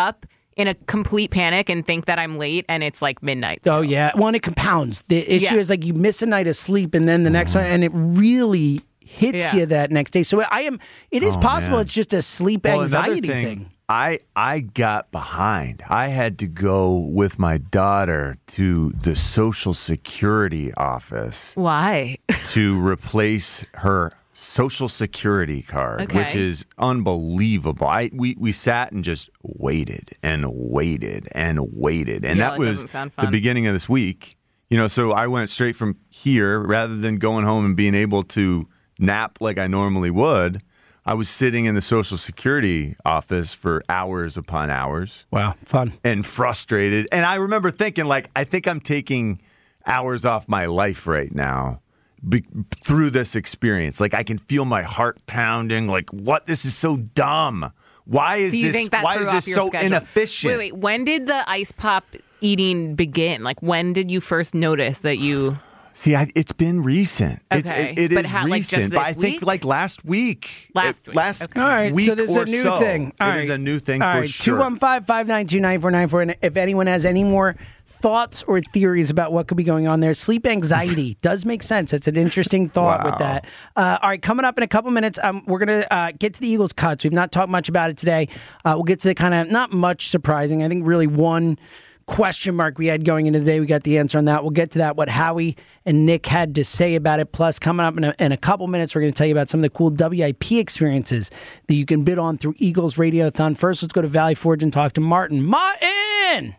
in a complete panic and think that I'm late and it's like midnight. Oh, yeah. Well, and it compounds. The issue Yeah. is like you miss a night of sleep and then the next one, and it really hits Yeah. you that next day. So I am, it is Oh, possible man. it's just a sleep Well, another anxiety thing, thing. I I got behind. I had to go with my daughter to the Social Security office Why? to replace her Social Security card, Okay. which is unbelievable. I we we sat and just waited and waited and waited, and Yeah, that it was doesn't sound the fun. beginning of this week. You know, so I went straight from here rather than going home and being able to nap like I normally would. I was sitting in the Social Security office for hours upon hours. Wow, fun. And frustrated. And I remember thinking, like, I think I'm taking hours off my life right now be- through this experience. Like, I can feel my heart pounding. Like, what? This is so dumb. Why is Do you this, think that why threw is off this your so schedule? inefficient? Wait, wait. When did the ice pop eating begin? Like, when did you first notice that you... See, I, it's been recent. It's, Okay. it, it But is how- like, just recent, but this I think week? like last week. Last It- week, Last okay. All right, week so this is or a new so. thing. All It right. is a new thing All for right, sure. two one five, five nine two, nine four nine four. And if anyone has any more thoughts or theories about what could be going on there, sleep anxiety does make sense. It's an interesting thought Wow. with that. Uh, all right, coming up in a couple minutes, um, we're going to uh, get to the Eagles cuts. We've not talked much about it today. Uh, we'll get to the kind of not much surprising. I think really one question mark we had going into the day. We got the answer on that. We'll get to that, what Howie and Nick had to say about it. Plus, coming up in a, in a couple minutes, we're going to tell you about some of the cool W I P experiences that you can bid on through Eagles Radiothon. First, let's go to Valley Forge and talk to Martin. Martin!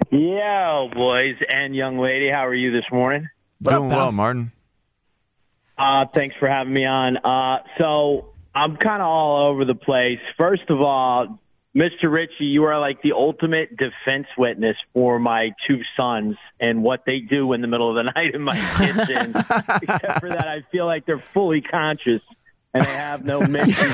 Yo, boys and young lady, how are you this morning? Doing well, Martin. Uh, thanks for having me on. Uh, so I'm kind of all over the place. First of all, Mister Ritchie, you are like the ultimate defense witness for my two sons and what they do in the middle of the night in my kitchen. Except for that, I feel like they're fully conscious and they have no mission.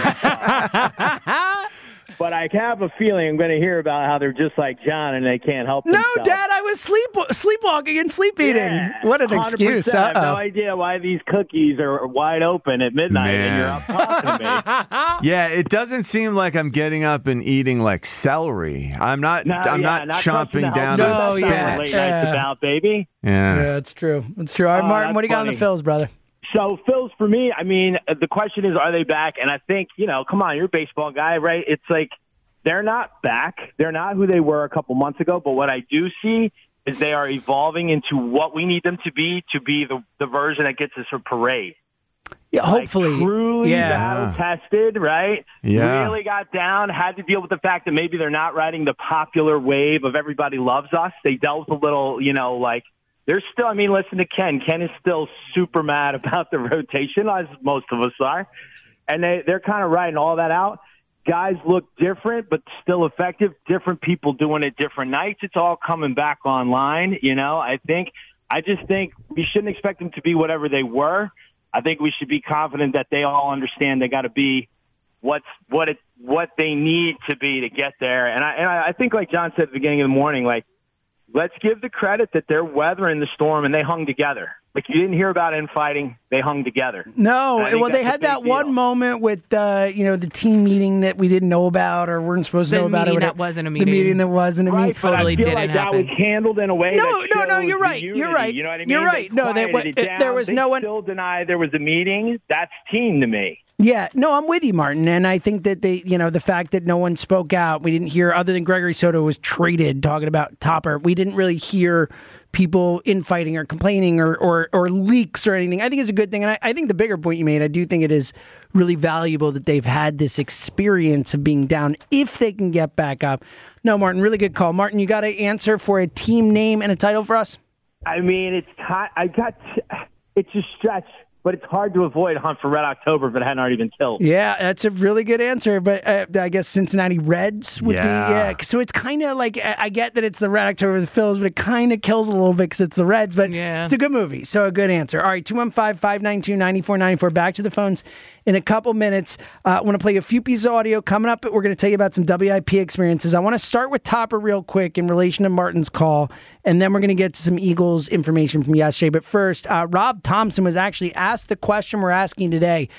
But I have a feeling I'm going to hear about how they're just like John and they can't help No, themselves. Dad, I was sleep sleepwalking and sleep eating. Yeah, What an one hundred percent. excuse. I have no Uh-oh. idea why these cookies are wide open at midnight and you're up talking to me. Yeah, it doesn't seem like I'm getting up and eating like celery. I'm not. No, I'm yeah, not, not touching chomping the down health on food stuff spinach. late nights about, baby. Yeah. Yeah, it's true. It's true. All right, Oh, Martin, that's what do you got on the funny. fills, brother? So, Phil's for me, I mean, uh, the question is, are they back? And I think, you know, come on, you're a baseball guy, right? It's like they're not back. They're not who they were a couple months ago. But what I do see is they are evolving into what we need them to be to be the, the version that gets us a parade. Yeah, Like, hopefully. truly yeah. battle tested, right? Yeah. Really got down, had to deal with the fact that maybe they're not riding the popular wave of everybody loves us. They dealt with a little, you know, like they're still, I mean, listen to Ken. Ken is still super mad about the rotation, as most of us are. And they, they're kind of riding all that out. Guys look different, but still effective. Different people doing it different nights. It's all coming back online, you know, I think. I just think we shouldn't expect them to be whatever they were. I think we should be confident that they all understand they got to be what's what it what they need to be to get there. And I and I think, like John said at the beginning of the morning, like let's give the credit that they're weathering the storm and they hung together. Like you didn't hear about infighting, they hung together. No, And I think well, they that's a had big that deal. one moment with, uh, you know, the team meeting that we didn't know about or weren't supposed to The know about. meeting or that whatever. wasn't a The meeting. meeting that wasn't a Right, meeting. but I Totally feel didn't like happen. that was handled in a way No, that no, no, shows you're the right. You're unity, right. You know what I mean? You're They right. No, they- quieted it- it there down. was They no one- still deny there was a meeting. That's team to me. Yeah, no, I'm with you, Martin. And I think that they, you know, the fact that no one spoke out, we didn't hear, other than Gregory Soto was traded talking about Topper, we didn't really hear people infighting or complaining or, or, or leaks or anything. I think it's a good thing. And I, I think the bigger point you made, I do think it is really valuable that they've had this experience of being down if they can get back up. No, Martin, really good call. Martin, you got an answer for a team name and a title for us? I mean, it's ti I got it's a stretch, but it's hard to avoid Hunt for Red October if it hadn't already been killed. Yeah, that's a really good answer. But uh, I guess Cincinnati Reds would Yeah. be, yeah. So it's kind of like, I I get that it's the Red October of the Phils, but it kind of kills a little bit because it's the Reds. But Yeah. it's a good movie. So a good answer. All right, two one five, five nine two, nine four nine four. Back to the phones in a couple minutes. I uh, want to play a few pieces of audio. Coming up, we're going to tell you about some W I P experiences. I want to start with Topper real quick in relation to Martin's call, and then we're going to get to some Eagles information from yesterday. But first, uh, Rob Thompson was actually asked the question we're asking today.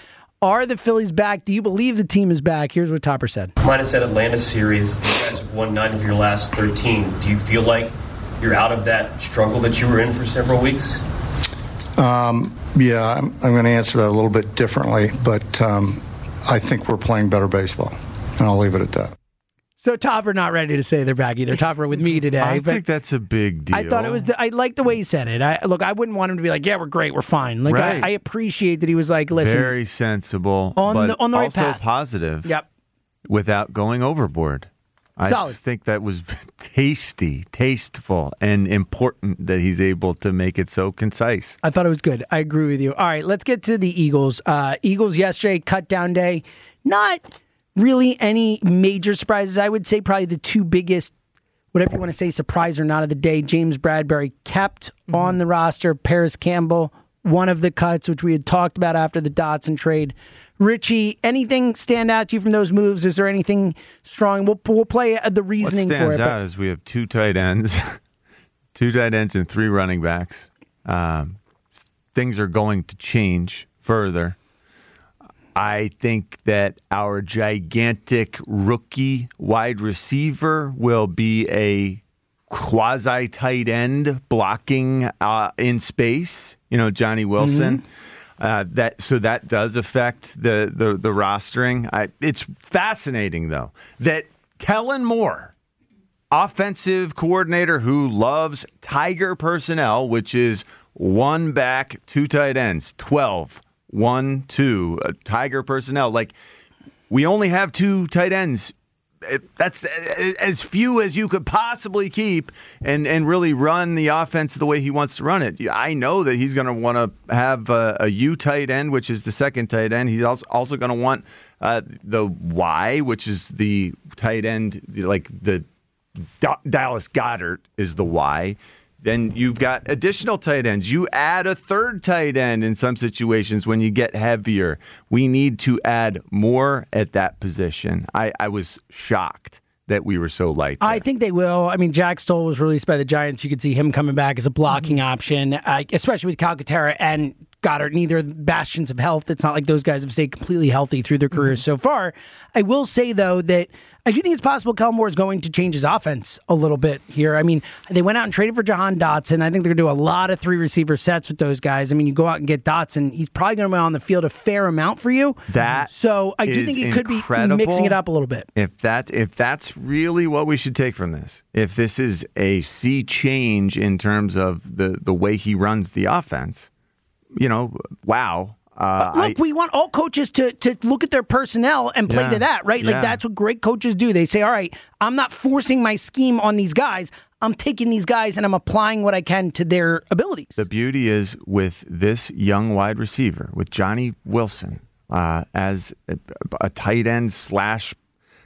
Are the Phillies back? Do you believe the team is back? Here's what Topper said. Minus that Atlanta series, you guys have won nine of your last thirteen. Do you feel like you're out of that struggle that you were in for several weeks? Um, yeah, I'm, I'm going to answer that a little bit differently, but um, I think we're playing better baseball, and I'll leave it at that. So Topper not ready to say they're back either. Topper with me today. I but think that's a big deal. I thought it was. I like the way he said it. I look. I wouldn't want him to be like, "Yeah, we're great, we're fine." Like Right. I, I appreciate that he was like, "Listen, Very sensible, On but the- on the right also path. positive. Yep. Without going overboard. I Solid. think that was tasty, tasteful, and important that he's able to make it so concise. I thought it was good. I agree with you. All right, let's get to the Eagles. Uh, Eagles yesterday, cut down day. Not really any major surprises. I would say probably the two biggest, whatever you want to say, surprise or not of the day. James Bradbury kept mm-hmm. on the roster. Paris Campbell, one of the cuts, which we had talked about after the Dotson trade. Richie, anything stand out to you from those moves? Is there anything strong? We'll, we'll play the reasoning what for it. stands out is we have two tight ends, two tight ends and three running backs. Um, things are going to change further. I think that our gigantic rookie wide receiver will be a quasi tight end blocking uh, in space. You know, Johnny Wilson. Mm-hmm. Uh, that so that does affect the the, the rostering. I, it's fascinating though that Kellen Moore, offensive coordinator who loves Tiger personnel, which is one back, two tight ends, twelve. One, two, uh, Tiger personnel. Like, we only have two tight ends. It, that's as few as you could possibly keep and, and really run the offense the way he wants to run it. I know that he's going to want to have a, a U tight end, which is the second tight end. He's also, also going to want uh, the Y, which is the tight end, like the D- Dallas Goedert is the Y. Then you've got additional tight ends. You add a third tight end in some situations when you get heavier. We need to add more at that position. I, I was shocked that we were so light there. I think they will. I mean, Jack Stoll was released by the Giants. You could see him coming back as a blocking mm-hmm. option, uh, especially with Calcaterra and Goddard, neither bastions of health. It's not like those guys have stayed completely healthy through their careers mm-hmm. so far. I will say, though, that I do think it's possible Kellen Moore is going to change his offense a little bit here. I mean, they went out and traded for Jahan Dotson. I think they're going to do a lot of three receiver sets with those guys. I mean, you go out and get Dotson, he's probably going to be on the field a fair amount for you. That so I do think it could be mixing it up a little bit. If that's if that's really what we should take from this, if this is a sea change in terms of the the way he runs the offense, you know, wow. Uh, Look, I, we want all coaches to to look at their personnel and play yeah, to that, right? Like, yeah. that's what great coaches do. They say, all right, I'm not forcing my scheme on these guys. I'm taking these guys and I'm applying what I can to their abilities. The beauty is with this young wide receiver, with Johnny Wilson uh, as a, a tight end slash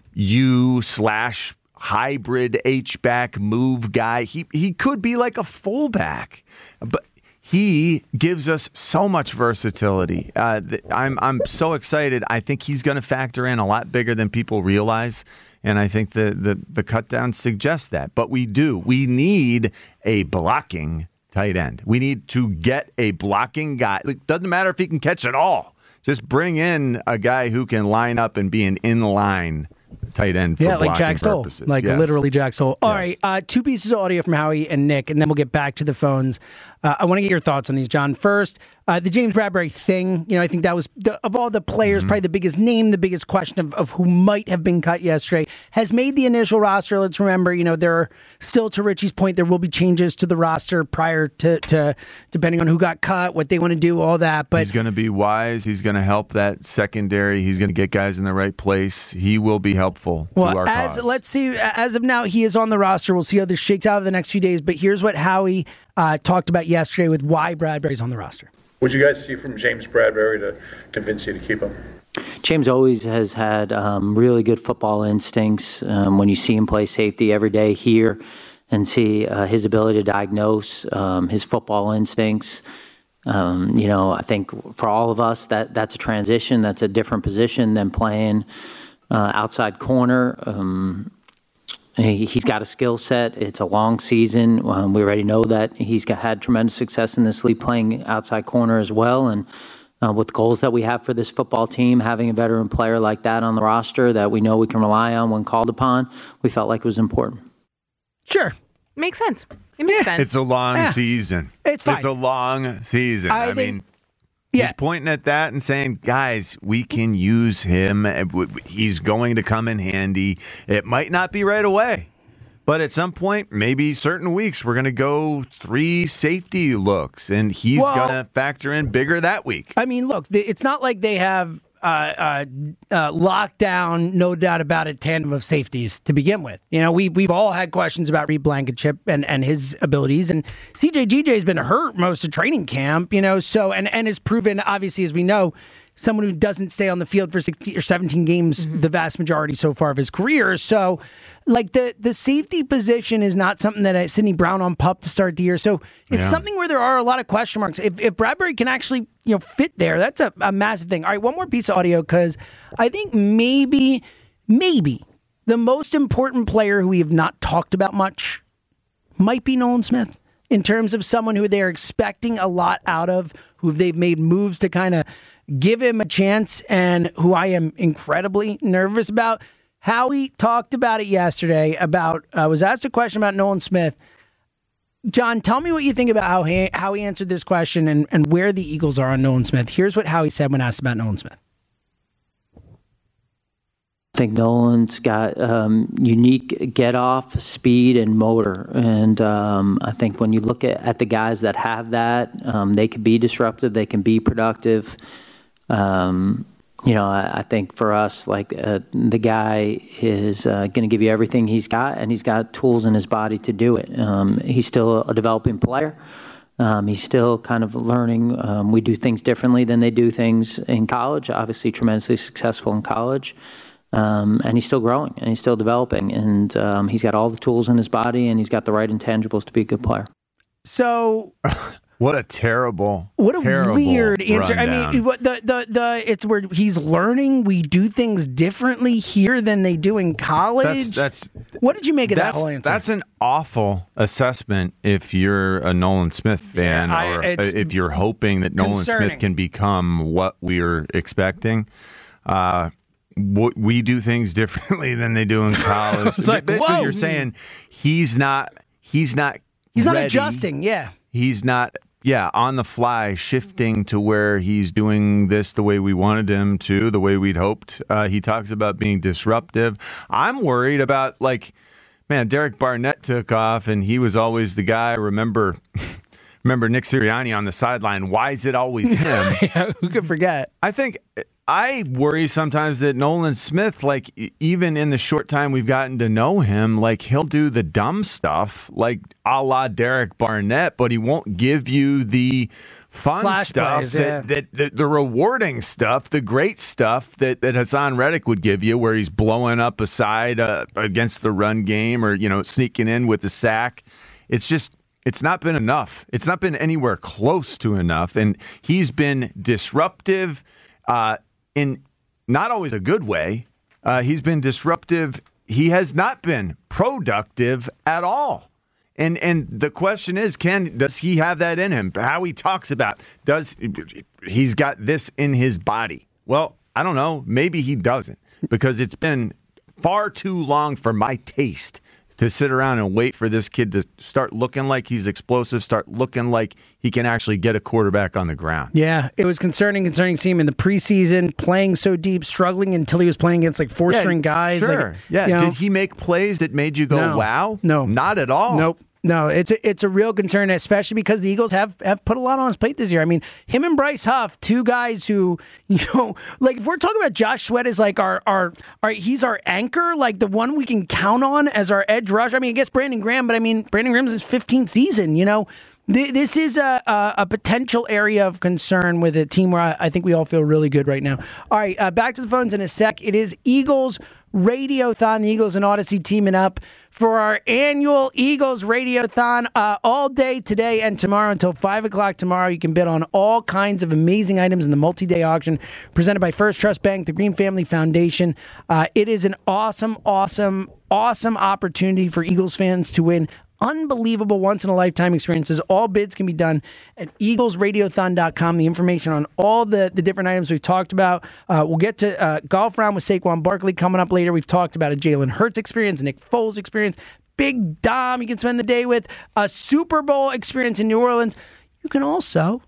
U slash hybrid H-back move guy, he, he could be like a fullback. But he gives us so much versatility. Uh, I'm I'm so excited. I think he's going to factor in a lot bigger than people realize, and I think the, the the cut down suggests that. But we do. We need a blocking tight end. We need to get a blocking guy. It doesn't matter if he can catch it all. Just bring in a guy who can line up and be an in-line tight end for yeah, like Jack Stoll, purposes. like yes. literally Jack Stoll. All yes. right, uh, two pieces of audio from Howie and Nick, and then we'll get back to the phones. Uh, I want to get your thoughts on these, John. First, uh, the James Bradbury thing. You know, I think that was the, of all the players, mm-hmm. probably the biggest name, the biggest question of, of who might have been cut yesterday. Has made the initial roster. Let's remember, you know, there are still, to Richie's point, there will be changes to the roster prior to, to depending on who got cut, what they want to do, all that. But he's going to be wise. He's going to help that secondary. He's going to get guys in the right place. He will be helpful well, to our as cause. Let's see. As of now, he is on the roster. We'll see how this shakes out over the next few days. But here's what Howie uh, talked about yesterday with why Bradbury's on the roster. What did you guys see from James Bradbury to convince you to keep him? James always has had um, really good football instincts. Um, when you see him play safety every day here and see uh, his ability to diagnose um, his football instincts, um, you know, I think for all of us, that that's a transition. That's a different position than playing uh, outside corner. Um, he, he's got a skill set. It's a long season. Um, we already know that he's got, had tremendous success in this league playing outside corner as well. And uh, with goals that we have for this football team, having a veteran player like that on the roster that we know we can rely on when called upon, we felt like it was important. Sure. Makes sense. It makes sense. It's a long Yeah. season. It's fine. It's a long season. I I, think- mean, Yeah. he's pointing at that and saying, guys, we can use him. He's going to come in handy. It might not be right away, but at some point, maybe certain weeks, we're going to go three safety looks, and he's Well- going to factor in bigger that week. I mean, look, the- it's not like they have uh, uh, uh, lockdown, no doubt about it, tandem of safeties to begin with. You know, we, we've all had questions about Reed Blankenship and, and his abilities, and C J G J has been hurt most of training camp, you know, so, and, and has proven, obviously, as we know, someone who doesn't stay on the field for sixteen or seventeen games mm-hmm. the vast majority so far of his career. So, like, the, the safety position is not something that uh, Sidney Brown on pup to start the year. So, it's Yeah. something where there are a lot of question marks. If, if Bradbury can actually, you know, fit there, that's a, a massive thing. All right, one more piece of audio, because I think maybe, maybe the most important player who we have not talked about much might be Nolan Smith, in terms of someone who they're expecting a lot out of, who they've made moves to kind of give him a chance, and who I am incredibly nervous about. Howie talked about it yesterday, about, uh, was asked a question about Nolan Smith. John, tell me what you think about how he, how he answered this question and, and where the Eagles are on Nolan Smith. Here's what Howie said when asked about Nolan Smith. I think Nolan's got um, unique get-off, speed, and motor. And um, I think when you look at, at the guys that have that, um, they can be disruptive, they can be productive. Um, you know, I, I think for us, like uh, the guy is uh, going to give you everything he's got, and he's got tools in his body to do it. Um, he's still a developing player. Um, he's still kind of learning. Um, we do things differently than they do things in college. Obviously, tremendously successful in college. Um, and he's still growing, and he's still developing. And um, he's got all the tools in his body, and he's got the right intangibles to be a good player. So... What a terrible, what a terrible weird answer. rundown. I mean, what the, the the it's where he's learning. We do things differently here than they do in college. That's, that's what did you make of that that's, whole answer? That's an awful assessment if you're a Nolan Smith fan, Yeah, I- or it's if you're hoping that Nolan concerning. Smith can become what we're expecting. Uh, w- we do things differently than they do in college. It's like, Basically, whoa. you're saying he's not. He's not. he's not ready. adjusting. Yeah. He's not. Yeah, on the fly, shifting to where he's doing this the way we wanted him to, the way we'd hoped. Uh, he talks about being disruptive. I'm worried about, like, man, Derek Barnett took off, and he was always the guy. Remember, remember Nick Sirianni on the sideline. Why is it always him? Yeah, who could forget? I think I worry sometimes that Nolan Smith, like, e- even in the short time we've gotten to know him, like, he'll do the dumb stuff, like a la Derek Barnett, but he won't give you the fun Flash stuff, plays, that, yeah. that, that the rewarding stuff, the great stuff that, that Hassan Reddick would give you, where he's blowing up a side uh, against the run game, or, you know, sneaking in with the sack. It's just, it's not been enough. It's not been anywhere close to enough. And he's been disruptive, uh, in not always a good way. Uh, he's been disruptive. He has not been productive at all. And and the question is, can does he have that in him? How he talks about, does he's got this in his body? Well, I don't know. Maybe he doesn't, because it's been far too long for my taste to sit around and wait for this kid to start looking like he's explosive, start looking like he can actually get a quarterback on the ground. Yeah, it was concerning, concerning to see him in the preseason, playing so deep, struggling until he was playing against like four Yeah, string guys. Sure. Like, yeah. you know, Did he make plays that made you go, No. wow? No. Not at all. Nope. No, it's a, it's a real concern, especially because the Eagles have, have put a lot on his plate this year. I mean, him and Bryce Huff, two guys who, you know, like if we're talking about Josh Sweat as like our, our, our, he's our anchor, like the one we can count on as our edge rush. I mean, I guess Brandon Graham, but I mean, Brandon Graham's his fifteenth season, you know. This is a, a, a potential area of concern with a team where I, I think we all feel really good right now. All right, uh, back to the phones in a sec. It is Eagles Radiothon. The Eagles and Odyssey teaming up for our annual Eagles Radiothon uh, all day today and tomorrow until five o'clock tomorrow. You can bid on all kinds of amazing items in the multi-day auction presented by First Trust Bank, the Green Family Foundation. Uh, it is an awesome, awesome, awesome opportunity for Eagles fans to win unbelievable once-in-a-lifetime experiences. All bids can be done at eagles radiothon dot com. The information on all the, the different items we've talked about. Uh, we'll get to uh, golf round with Saquon Barkley coming up later. We've talked about a Jalen Hurts experience, Nick Foles experience, Big Dom you can spend the day with, a Super Bowl experience in New Orleans. You can also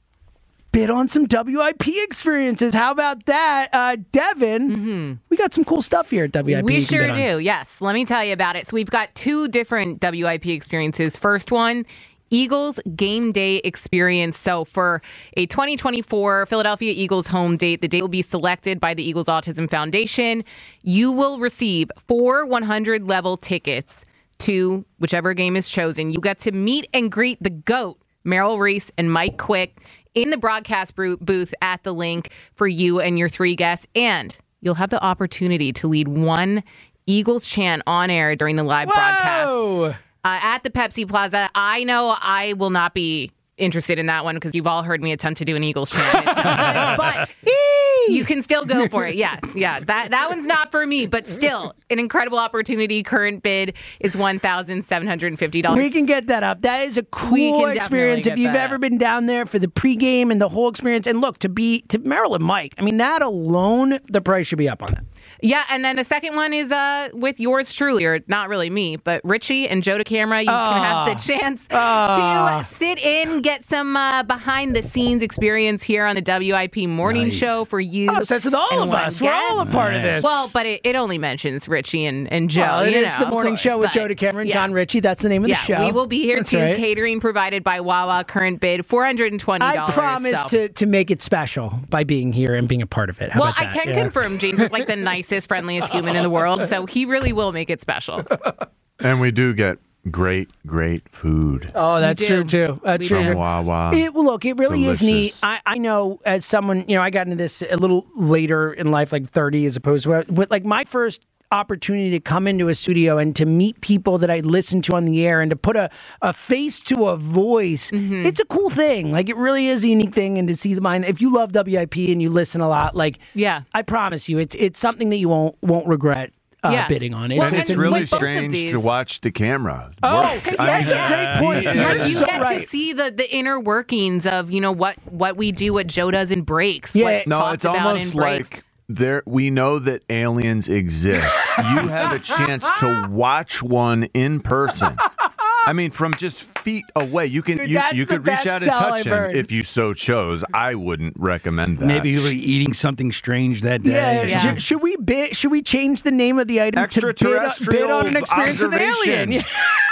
bid on some W I P experiences. How about that? Uh, Devin, mm-hmm. we got some cool stuff here at W I P. We sure do, yes. Let me tell you about it. So we've got two different W I P experiences. First one, Eagles game day experience. So for a twenty twenty-four Philadelphia Eagles home date, the date will be selected by the Eagles Autism Foundation. You will receive four one hundred level tickets to whichever game is chosen. You get to meet and greet the GOAT, Merrill Reese and Mike Quick, in the broadcast booth at the link for you and your three guests. And you'll have the opportunity to lead one Eagles chant on air during the live Whoa! broadcast uh, at the Pepsi Plaza. I know I will not be interested in that one because you've all heard me attempt to do an Eagles chant. It's not good, but you can still go for it. Yeah, yeah. That that one's not for me, but still an incredible opportunity. Current bid is one thousand seven hundred fifty dollars. We can get that up. That is a cool experience. If you've ever been down there for the pregame and the whole experience, and look, to be to Merrill and Mike, I mean, that alone, the price should be up on that. Yeah, and then the second one is uh, with yours truly, or not really me, but Richie and Joe DeCamera. You oh. can have the chance oh. to sit in, get some uh, behind-the-scenes experience here on the W I P Morning nice. Show for you. Oh, so that's with all of us. We're all a part nice. of this. Well, but it, it only mentions Richie and, and Joe. Well, it you is know, the Morning course, Show with but, Joe DeCamera and yeah. John Ritchie. That's the name of yeah, the show. We will be here that's too. Right. Catering provided by Wawa. Current bid four hundred twenty dollars. I promise so. to, to make it special by being here and being a part of it. How well, about I that? can yeah. confirm James is like the nicest, friendliest human in the world, so he really will make it special. And we do get great, great food. Oh, that's true too. That's We true. do. Wawa. It, well, look, it really Delicious. is neat. I, I know as someone, you know, I got into this a little later in life, like thirty, as opposed to with like my first opportunity to come into a studio and to meet people that I listened to on the air and to put a, a face to a voice. Mm-hmm. It's a cool thing. Like, it really is a unique thing. And to see the mind, if you love W I P and you listen a lot, like, yeah, I promise you, it's it's something that you won't won't regret. Uh, yeah. bidding on it. Well, it's, and it's it's really neat. strange to watch the camera. Oh, work. yeah, I mean, it's a great point. he Like, is- you so get right. to see the, the inner workings of, you know, what, what we do, what Joe does in breaks. Yeah. what's No, talked it's about almost in breaks. like there. We know that aliens exist. You have a chance to watch one in person. I mean, from just feet away, you can Dude, you, that's you the could reach best out and sell touch I've him heard. if you so chose. I wouldn't recommend that. Maybe you were eating something strange that day. Yeah, Yeah. Should, should we bid, should we change the name of the item to bid, Extraterrestrial bid on an experience with an observation. alien?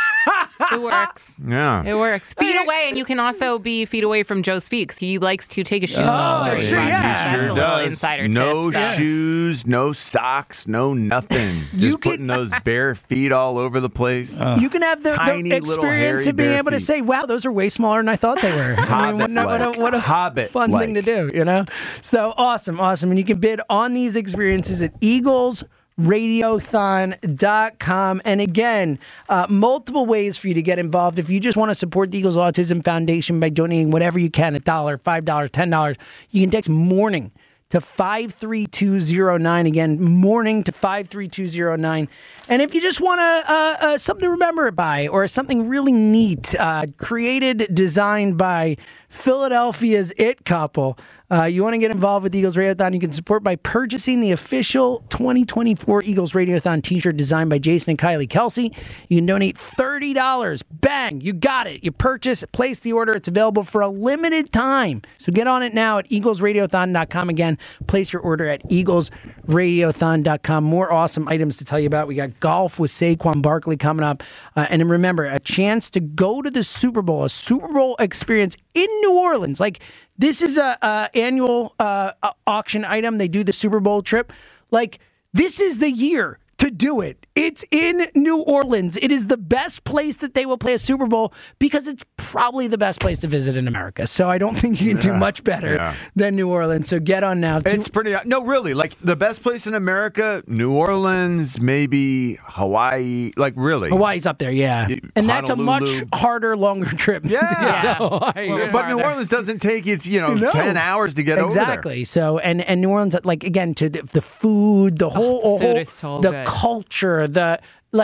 It works. Yeah. It works. Feet away, and you can also be feet away from Joe's feet because he likes to take his shoes Oh, off. during sure, the yeah. podcast. He That's sure a little does. insider No tip. so. shoes, no socks, no nothing. Just You can- putting those bare feet all over the place. You can have the, Tiny the little experience hairy of being bare able to feet. say, wow, those are way smaller than I thought they were. I mean, what, a- what a, Hobbit-like. what a Hobbit-like. fun thing to do, you know? So awesome, awesome. And you can bid on these experiences at eagles radiothon dot com. And again, uh, multiple ways for you to get involved. If you just want to support the Eagles Autism Foundation by donating whatever you can, a dollar, five dollars, ten dollars, you can text MORNING to five three two zero nine. Again, morning to five three two zero nine. And if you just want to, uh, uh, something to remember it by, or something really neat, uh, created, designed by Philadelphia's It Couple, uh, you want to get involved with Eagles Radiothon, you can support by purchasing the official twenty twenty-four Eagles Radiothon t-shirt designed by Jason and Kylie Kelsey. You can donate thirty dollars. Bang! You got it. You purchase, place the order. It's available for a limited time. So get on it now at eagles radiothon dot com. Again, place your order at eagles radiothon dot com. More awesome items to tell you about. We got golf with Saquon Barkley coming up. Uh, and remember, a chance to go to the Super Bowl, a Super Bowl experience in New Orleans. Like, this is a, a annual uh, auction item. They do the Super Bowl trip. Like, this is the year to do it. It's in New Orleans. It is the best place that they will play a Super Bowl because it's probably the best place to visit in America. So I don't think you can do Yeah, much better yeah. than New Orleans. So get on now. It's pretty. No, really. Like, the best place in America, New Orleans, maybe Hawaii. Like, really. Hawaii's up there, yeah. And that's a much Honolulu. harder, longer trip. Yeah. to get to Yeah. Hawaii. Well, But New farther. Orleans doesn't take you, you know, No. ten hours to get over there. Exactly. So, and and New Orleans, like, again, to the, the food, the whole, food whole is so the good. culture, the like.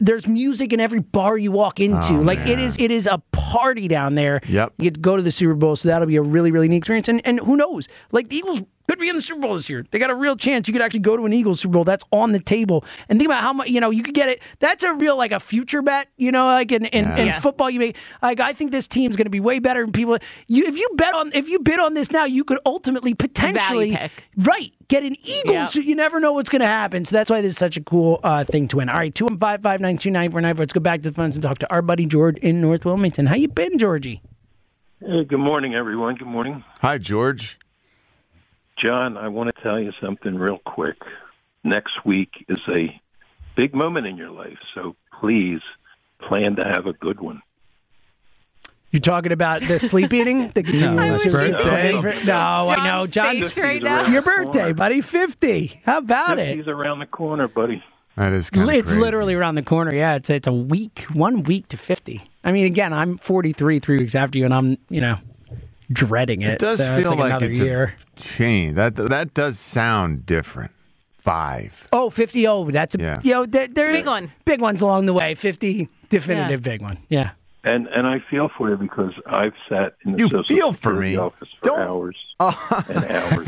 there's music in every bar you walk into. Oh, like man. it is, it is a party down there. Yep. You get to go to the Super Bowl, so that'll be a really, really neat experience. And and who knows? Like the Eagles could be in the Super Bowl this year. They got a real chance. You could actually go to an Eagles Super Bowl. That's on the table. And think about how much, you know, you could get it. That's a real, like a future bet, you know, like in, in, Yeah. in Yeah. football, you make, like, I think this team's going to be way better than people. You, if you bet on, if you bid on this now, you could ultimately potentially, pick. right, get an Eagles. Yep. So you never know what's going to happen. So that's why this is such a cool uh, thing to win. All right, two one five, five nine two, nine four nine four. Let's go back to the phones and talk to our buddy George in North Wilmington. How you been, Georgie? Hey, good morning, everyone. Good morning. Hi, George. John, I want to tell you something real quick. Next week is a big moment in your life, so please plan to have a good one. You're talking about the sleep eating? The continuous wish you birthday? could. No, I know. John's John's face right now. Your birthday, buddy. fifty. How about Yeah, it? He's around the corner, buddy. That is kind of It's crazy. literally around the corner. Yeah, it's it's a week, one week to fifty. I mean, again, I'm forty-three, three weeks after you, and I'm, you know, dreading it. It does so it's feel like, like, another it's year. a change. That that does sound different. Five. Oh, fifty. Oh, that's a Yeah. you know, there, there, Big one. Big ones along the way. fifty, definitive Yeah. big one. Yeah. And and I feel for you because I've sat in the You Social feel for Security me? office for hours and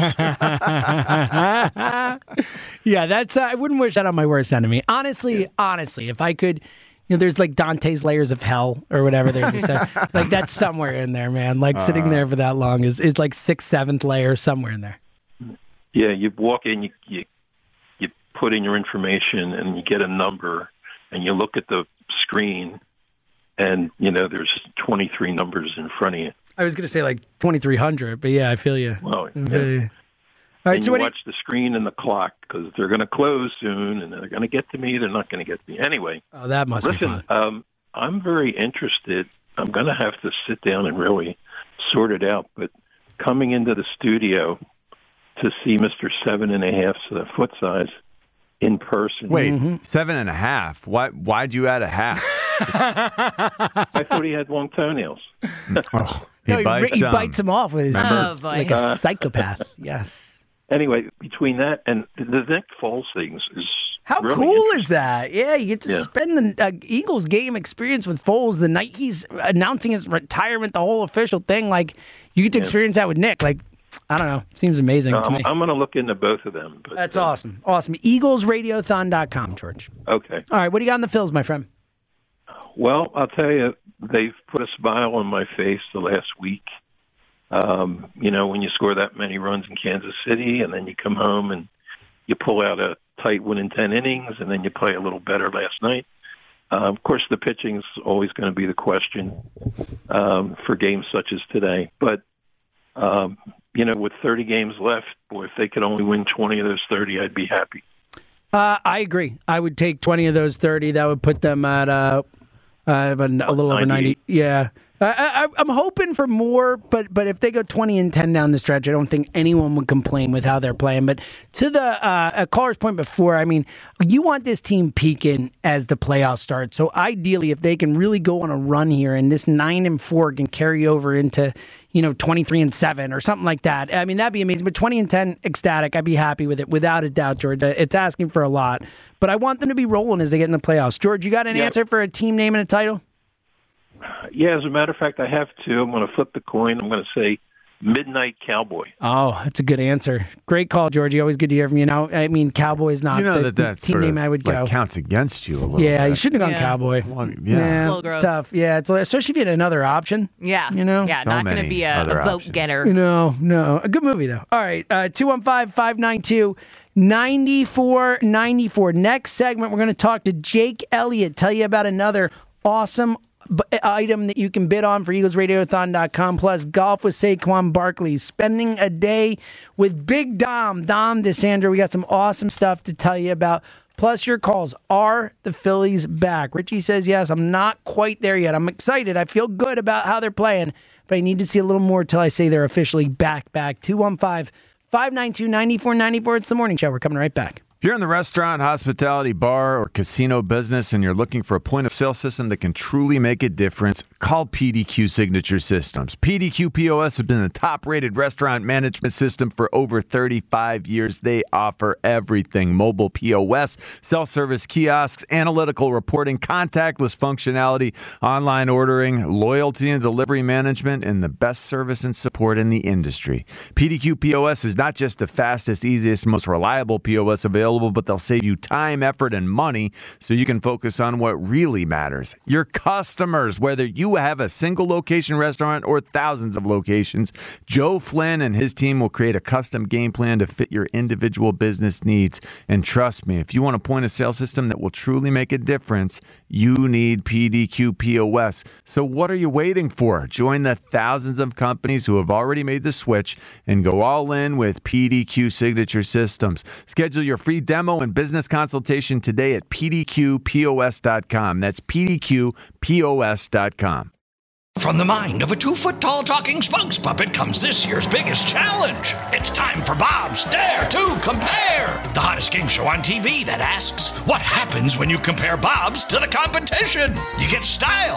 hours. Yeah, that's. Uh, I wouldn't wish that on my worst enemy. Honestly, honestly, if I could, you know, there's like Dante's Layers of Hell or whatever. There's a set, like that's somewhere in there, man. Like sitting there for that long is is like sixth, seventh layer somewhere in there. Yeah, you walk in, you, you you put in your information, and you get a number, and you look at the screen, and you know there's twenty-three numbers in front of you. I was gonna say like twenty-three hundred, but yeah, I feel you. Well, I yeah. feel you. All right, and so you what do watch the screen and the clock because they're going to close soon, and they're going to get to me. They're not going to get to me anyway. Oh, that must be Listen, fun. um, I'm very interested. I'm going to have to sit down and really sort it out. But coming into the studio to see Mister Seven and a Half uh, foot size in person. Wait, Mm-hmm. seven and a half. Why? Why'd you add a half? I thought he had long toenails. Oh, he No, he, bites. ri- he um, bites him off with his Remember? Oh, boy. like a Uh, psychopath. Yes. Anyway, between that and the Nick Foles things is How really cool is that? Yeah, you get to Yeah. spend the uh, Eagles game experience with Foles the night he's announcing his retirement, the whole official thing. Like, you get to Yeah. experience that with Nick. Like, I don't know. Seems amazing Um, to me. I'm going to look into both of them. But, That's uh, awesome. Awesome. Eagles Radiothon dot com, George. Okay. All right, what do you got in the Phils, my friend? Well, I'll tell you, they've put a smile on my face the last week. Um, you know, when you score that many runs in Kansas City, and then you come home and you pull out a tight win in ten innings, and then you play a little better last night. Uh, of course, the pitching is always going to be the question um, for games such as today. But, um, you know, with thirty games left, boy, if they could only win twenty of those thirty, I'd be happy. Uh, I agree. I would take twenty of those thirty. That would put them at uh, uh, a little over ninety. Yeah. I, I, I'm hoping for more, but but if they go twenty and ten down the stretch, I don't think anyone would complain with how they're playing. But to the uh, a caller's point before, I mean, you want this team peaking as the playoffs start. So ideally, if they can really go on a run here, and this nine and four can carry over into, you know, twenty-three and seven or something like that. I mean, that'd be amazing. But twenty and ten, ecstatic. I'd be happy with it without a doubt, George. It's asking for a lot, but I want them to be rolling as they get in the playoffs. George, you got an Yeah. answer for a team name and a title? Yeah, as a matter of fact, I have two. I'm going to flip the coin. I'm going to say Midnight Cowboy. Oh, that's a good answer. Great call, Georgie. Always good to hear from you. Now, I mean, Cowboy is not You know the, that the that team sort name of I would like go. counts against you a little. Yeah, bit. you shouldn't have gone Yeah. Cowboy. Well, Yeah, yeah. A little gross. tough. Yeah, it's especially if you had another option. Yeah. You know? Yeah, So not going to many be a, other a vote options. getter. No, no. A good movie, though. All right. Uh, two one five, five nine two, nine four nine four. Next segment, we're going to talk to Jake Elliott, tell you about another awesome b- item that you can bid on for Eagles Radiothon dot com, plus golf with Saquon Barkley, spending a day with Big Dom, Dom DeSandro. We got some awesome stuff to tell you about. Plus your calls. Are the Phillies back? Richie says yes. I'm not quite there yet. I'm excited. I feel good about how they're playing, but I need to see a little more till I say they're officially back, back. two one five, five nine two, nine four nine four. It's the morning show. We're coming right back. If you're in the restaurant, hospitality, bar, or casino business and you're looking for a point-of-sale system that can truly make a difference, call P D Q Signature Systems. P D Q P O S has been the top-rated restaurant management system for over thirty-five years. They offer everything: mobile P O S, self-service kiosks, analytical reporting, contactless functionality, online ordering, loyalty and delivery management, and the best service and support in the industry. P D Q P O S is not just the fastest, easiest, most reliable P O S available, but they'll save you time, effort, and money so you can focus on what really matters. Your customers, whether you have a single location restaurant or thousands of locations, Joe Flynn and his team will create a custom game plan to fit your individual business needs. And trust me, if you want a point of sale system that will truly make a difference, you need P D Q P O S. So what are you waiting for? Join the thousands of companies who have already made the switch and go all in with P D Q Signature Systems. Schedule your free demo and business consultation today at P D Q P O S dot com. That's P D Q P O S dot com. From the mind of a two-foot-tall talking spokes puppet comes this year's biggest challenge. It's time for Bob's Dare to Compare, the hottest game show on T V that asks, what happens when you compare Bob's to the competition? You get style.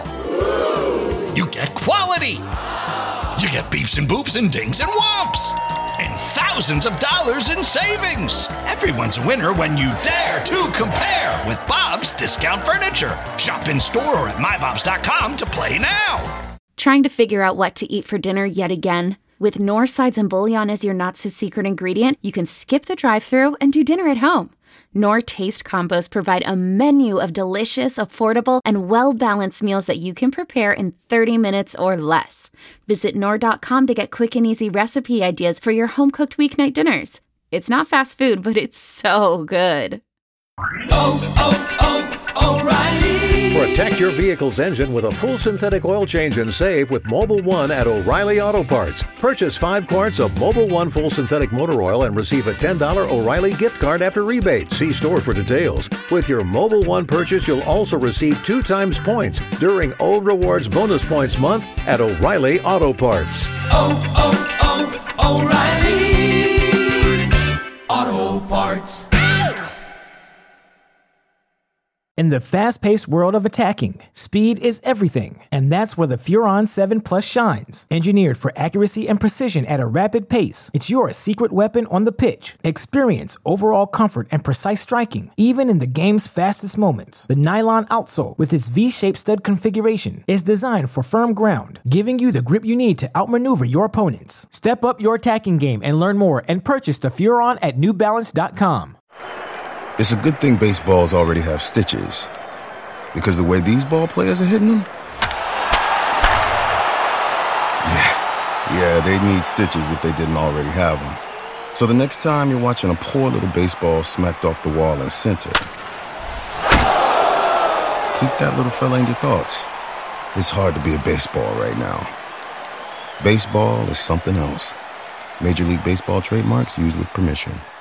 You get quality. You get beeps and boops and dings and whomps. And thousands of dollars in savings. Everyone's a winner when you dare to compare with Bob's Discount Furniture. Shop in store or at my bobs dot com to play now. Trying to figure out what to eat for dinner yet again? With Knorr sides and bouillon as your not-so-secret ingredient, you can skip the drive-thru and do dinner at home. Knorr Taste Combos provide a menu of delicious, affordable, and well-balanced meals that you can prepare in thirty minutes or less. Visit Knorr dot com to get quick and easy recipe ideas for your home-cooked weeknight dinners. It's not fast food, but it's so good. Oh, oh, oh, O'Reilly! Protect your vehicle's engine with a full synthetic oil change and save with Mobil one at O'Reilly Auto Parts. Purchase five quarts of Mobil one full synthetic motor oil and receive a ten dollars O'Reilly gift card after rebate. See store for details. With your Mobil one purchase, you'll also receive two times points during O Rewards Bonus Points Month at O'Reilly Auto Parts. Oh, oh, oh, O'Reilly Auto Parts. In the fast-paced world of attacking, speed is everything, and that's where the Furon seven Plus shines. Engineered for accuracy and precision at a rapid pace, it's your secret weapon on the pitch. Experience overall comfort and precise striking, even in the game's fastest moments. The nylon outsole, with its V-shaped stud configuration, is designed for firm ground, giving you the grip you need to outmaneuver your opponents. Step up your attacking game and learn more and purchase the Furon at new balance dot com. It's a good thing baseballs already have stitches, because the way these ball players are hitting them, yeah, yeah, they need stitches if they didn't already have them. So the next time you're watching a poor little baseball smacked off the wall in center, keep that little fella in your thoughts. It's hard to be a baseball right now. Baseball is something else. Major League Baseball trademarks used with permission.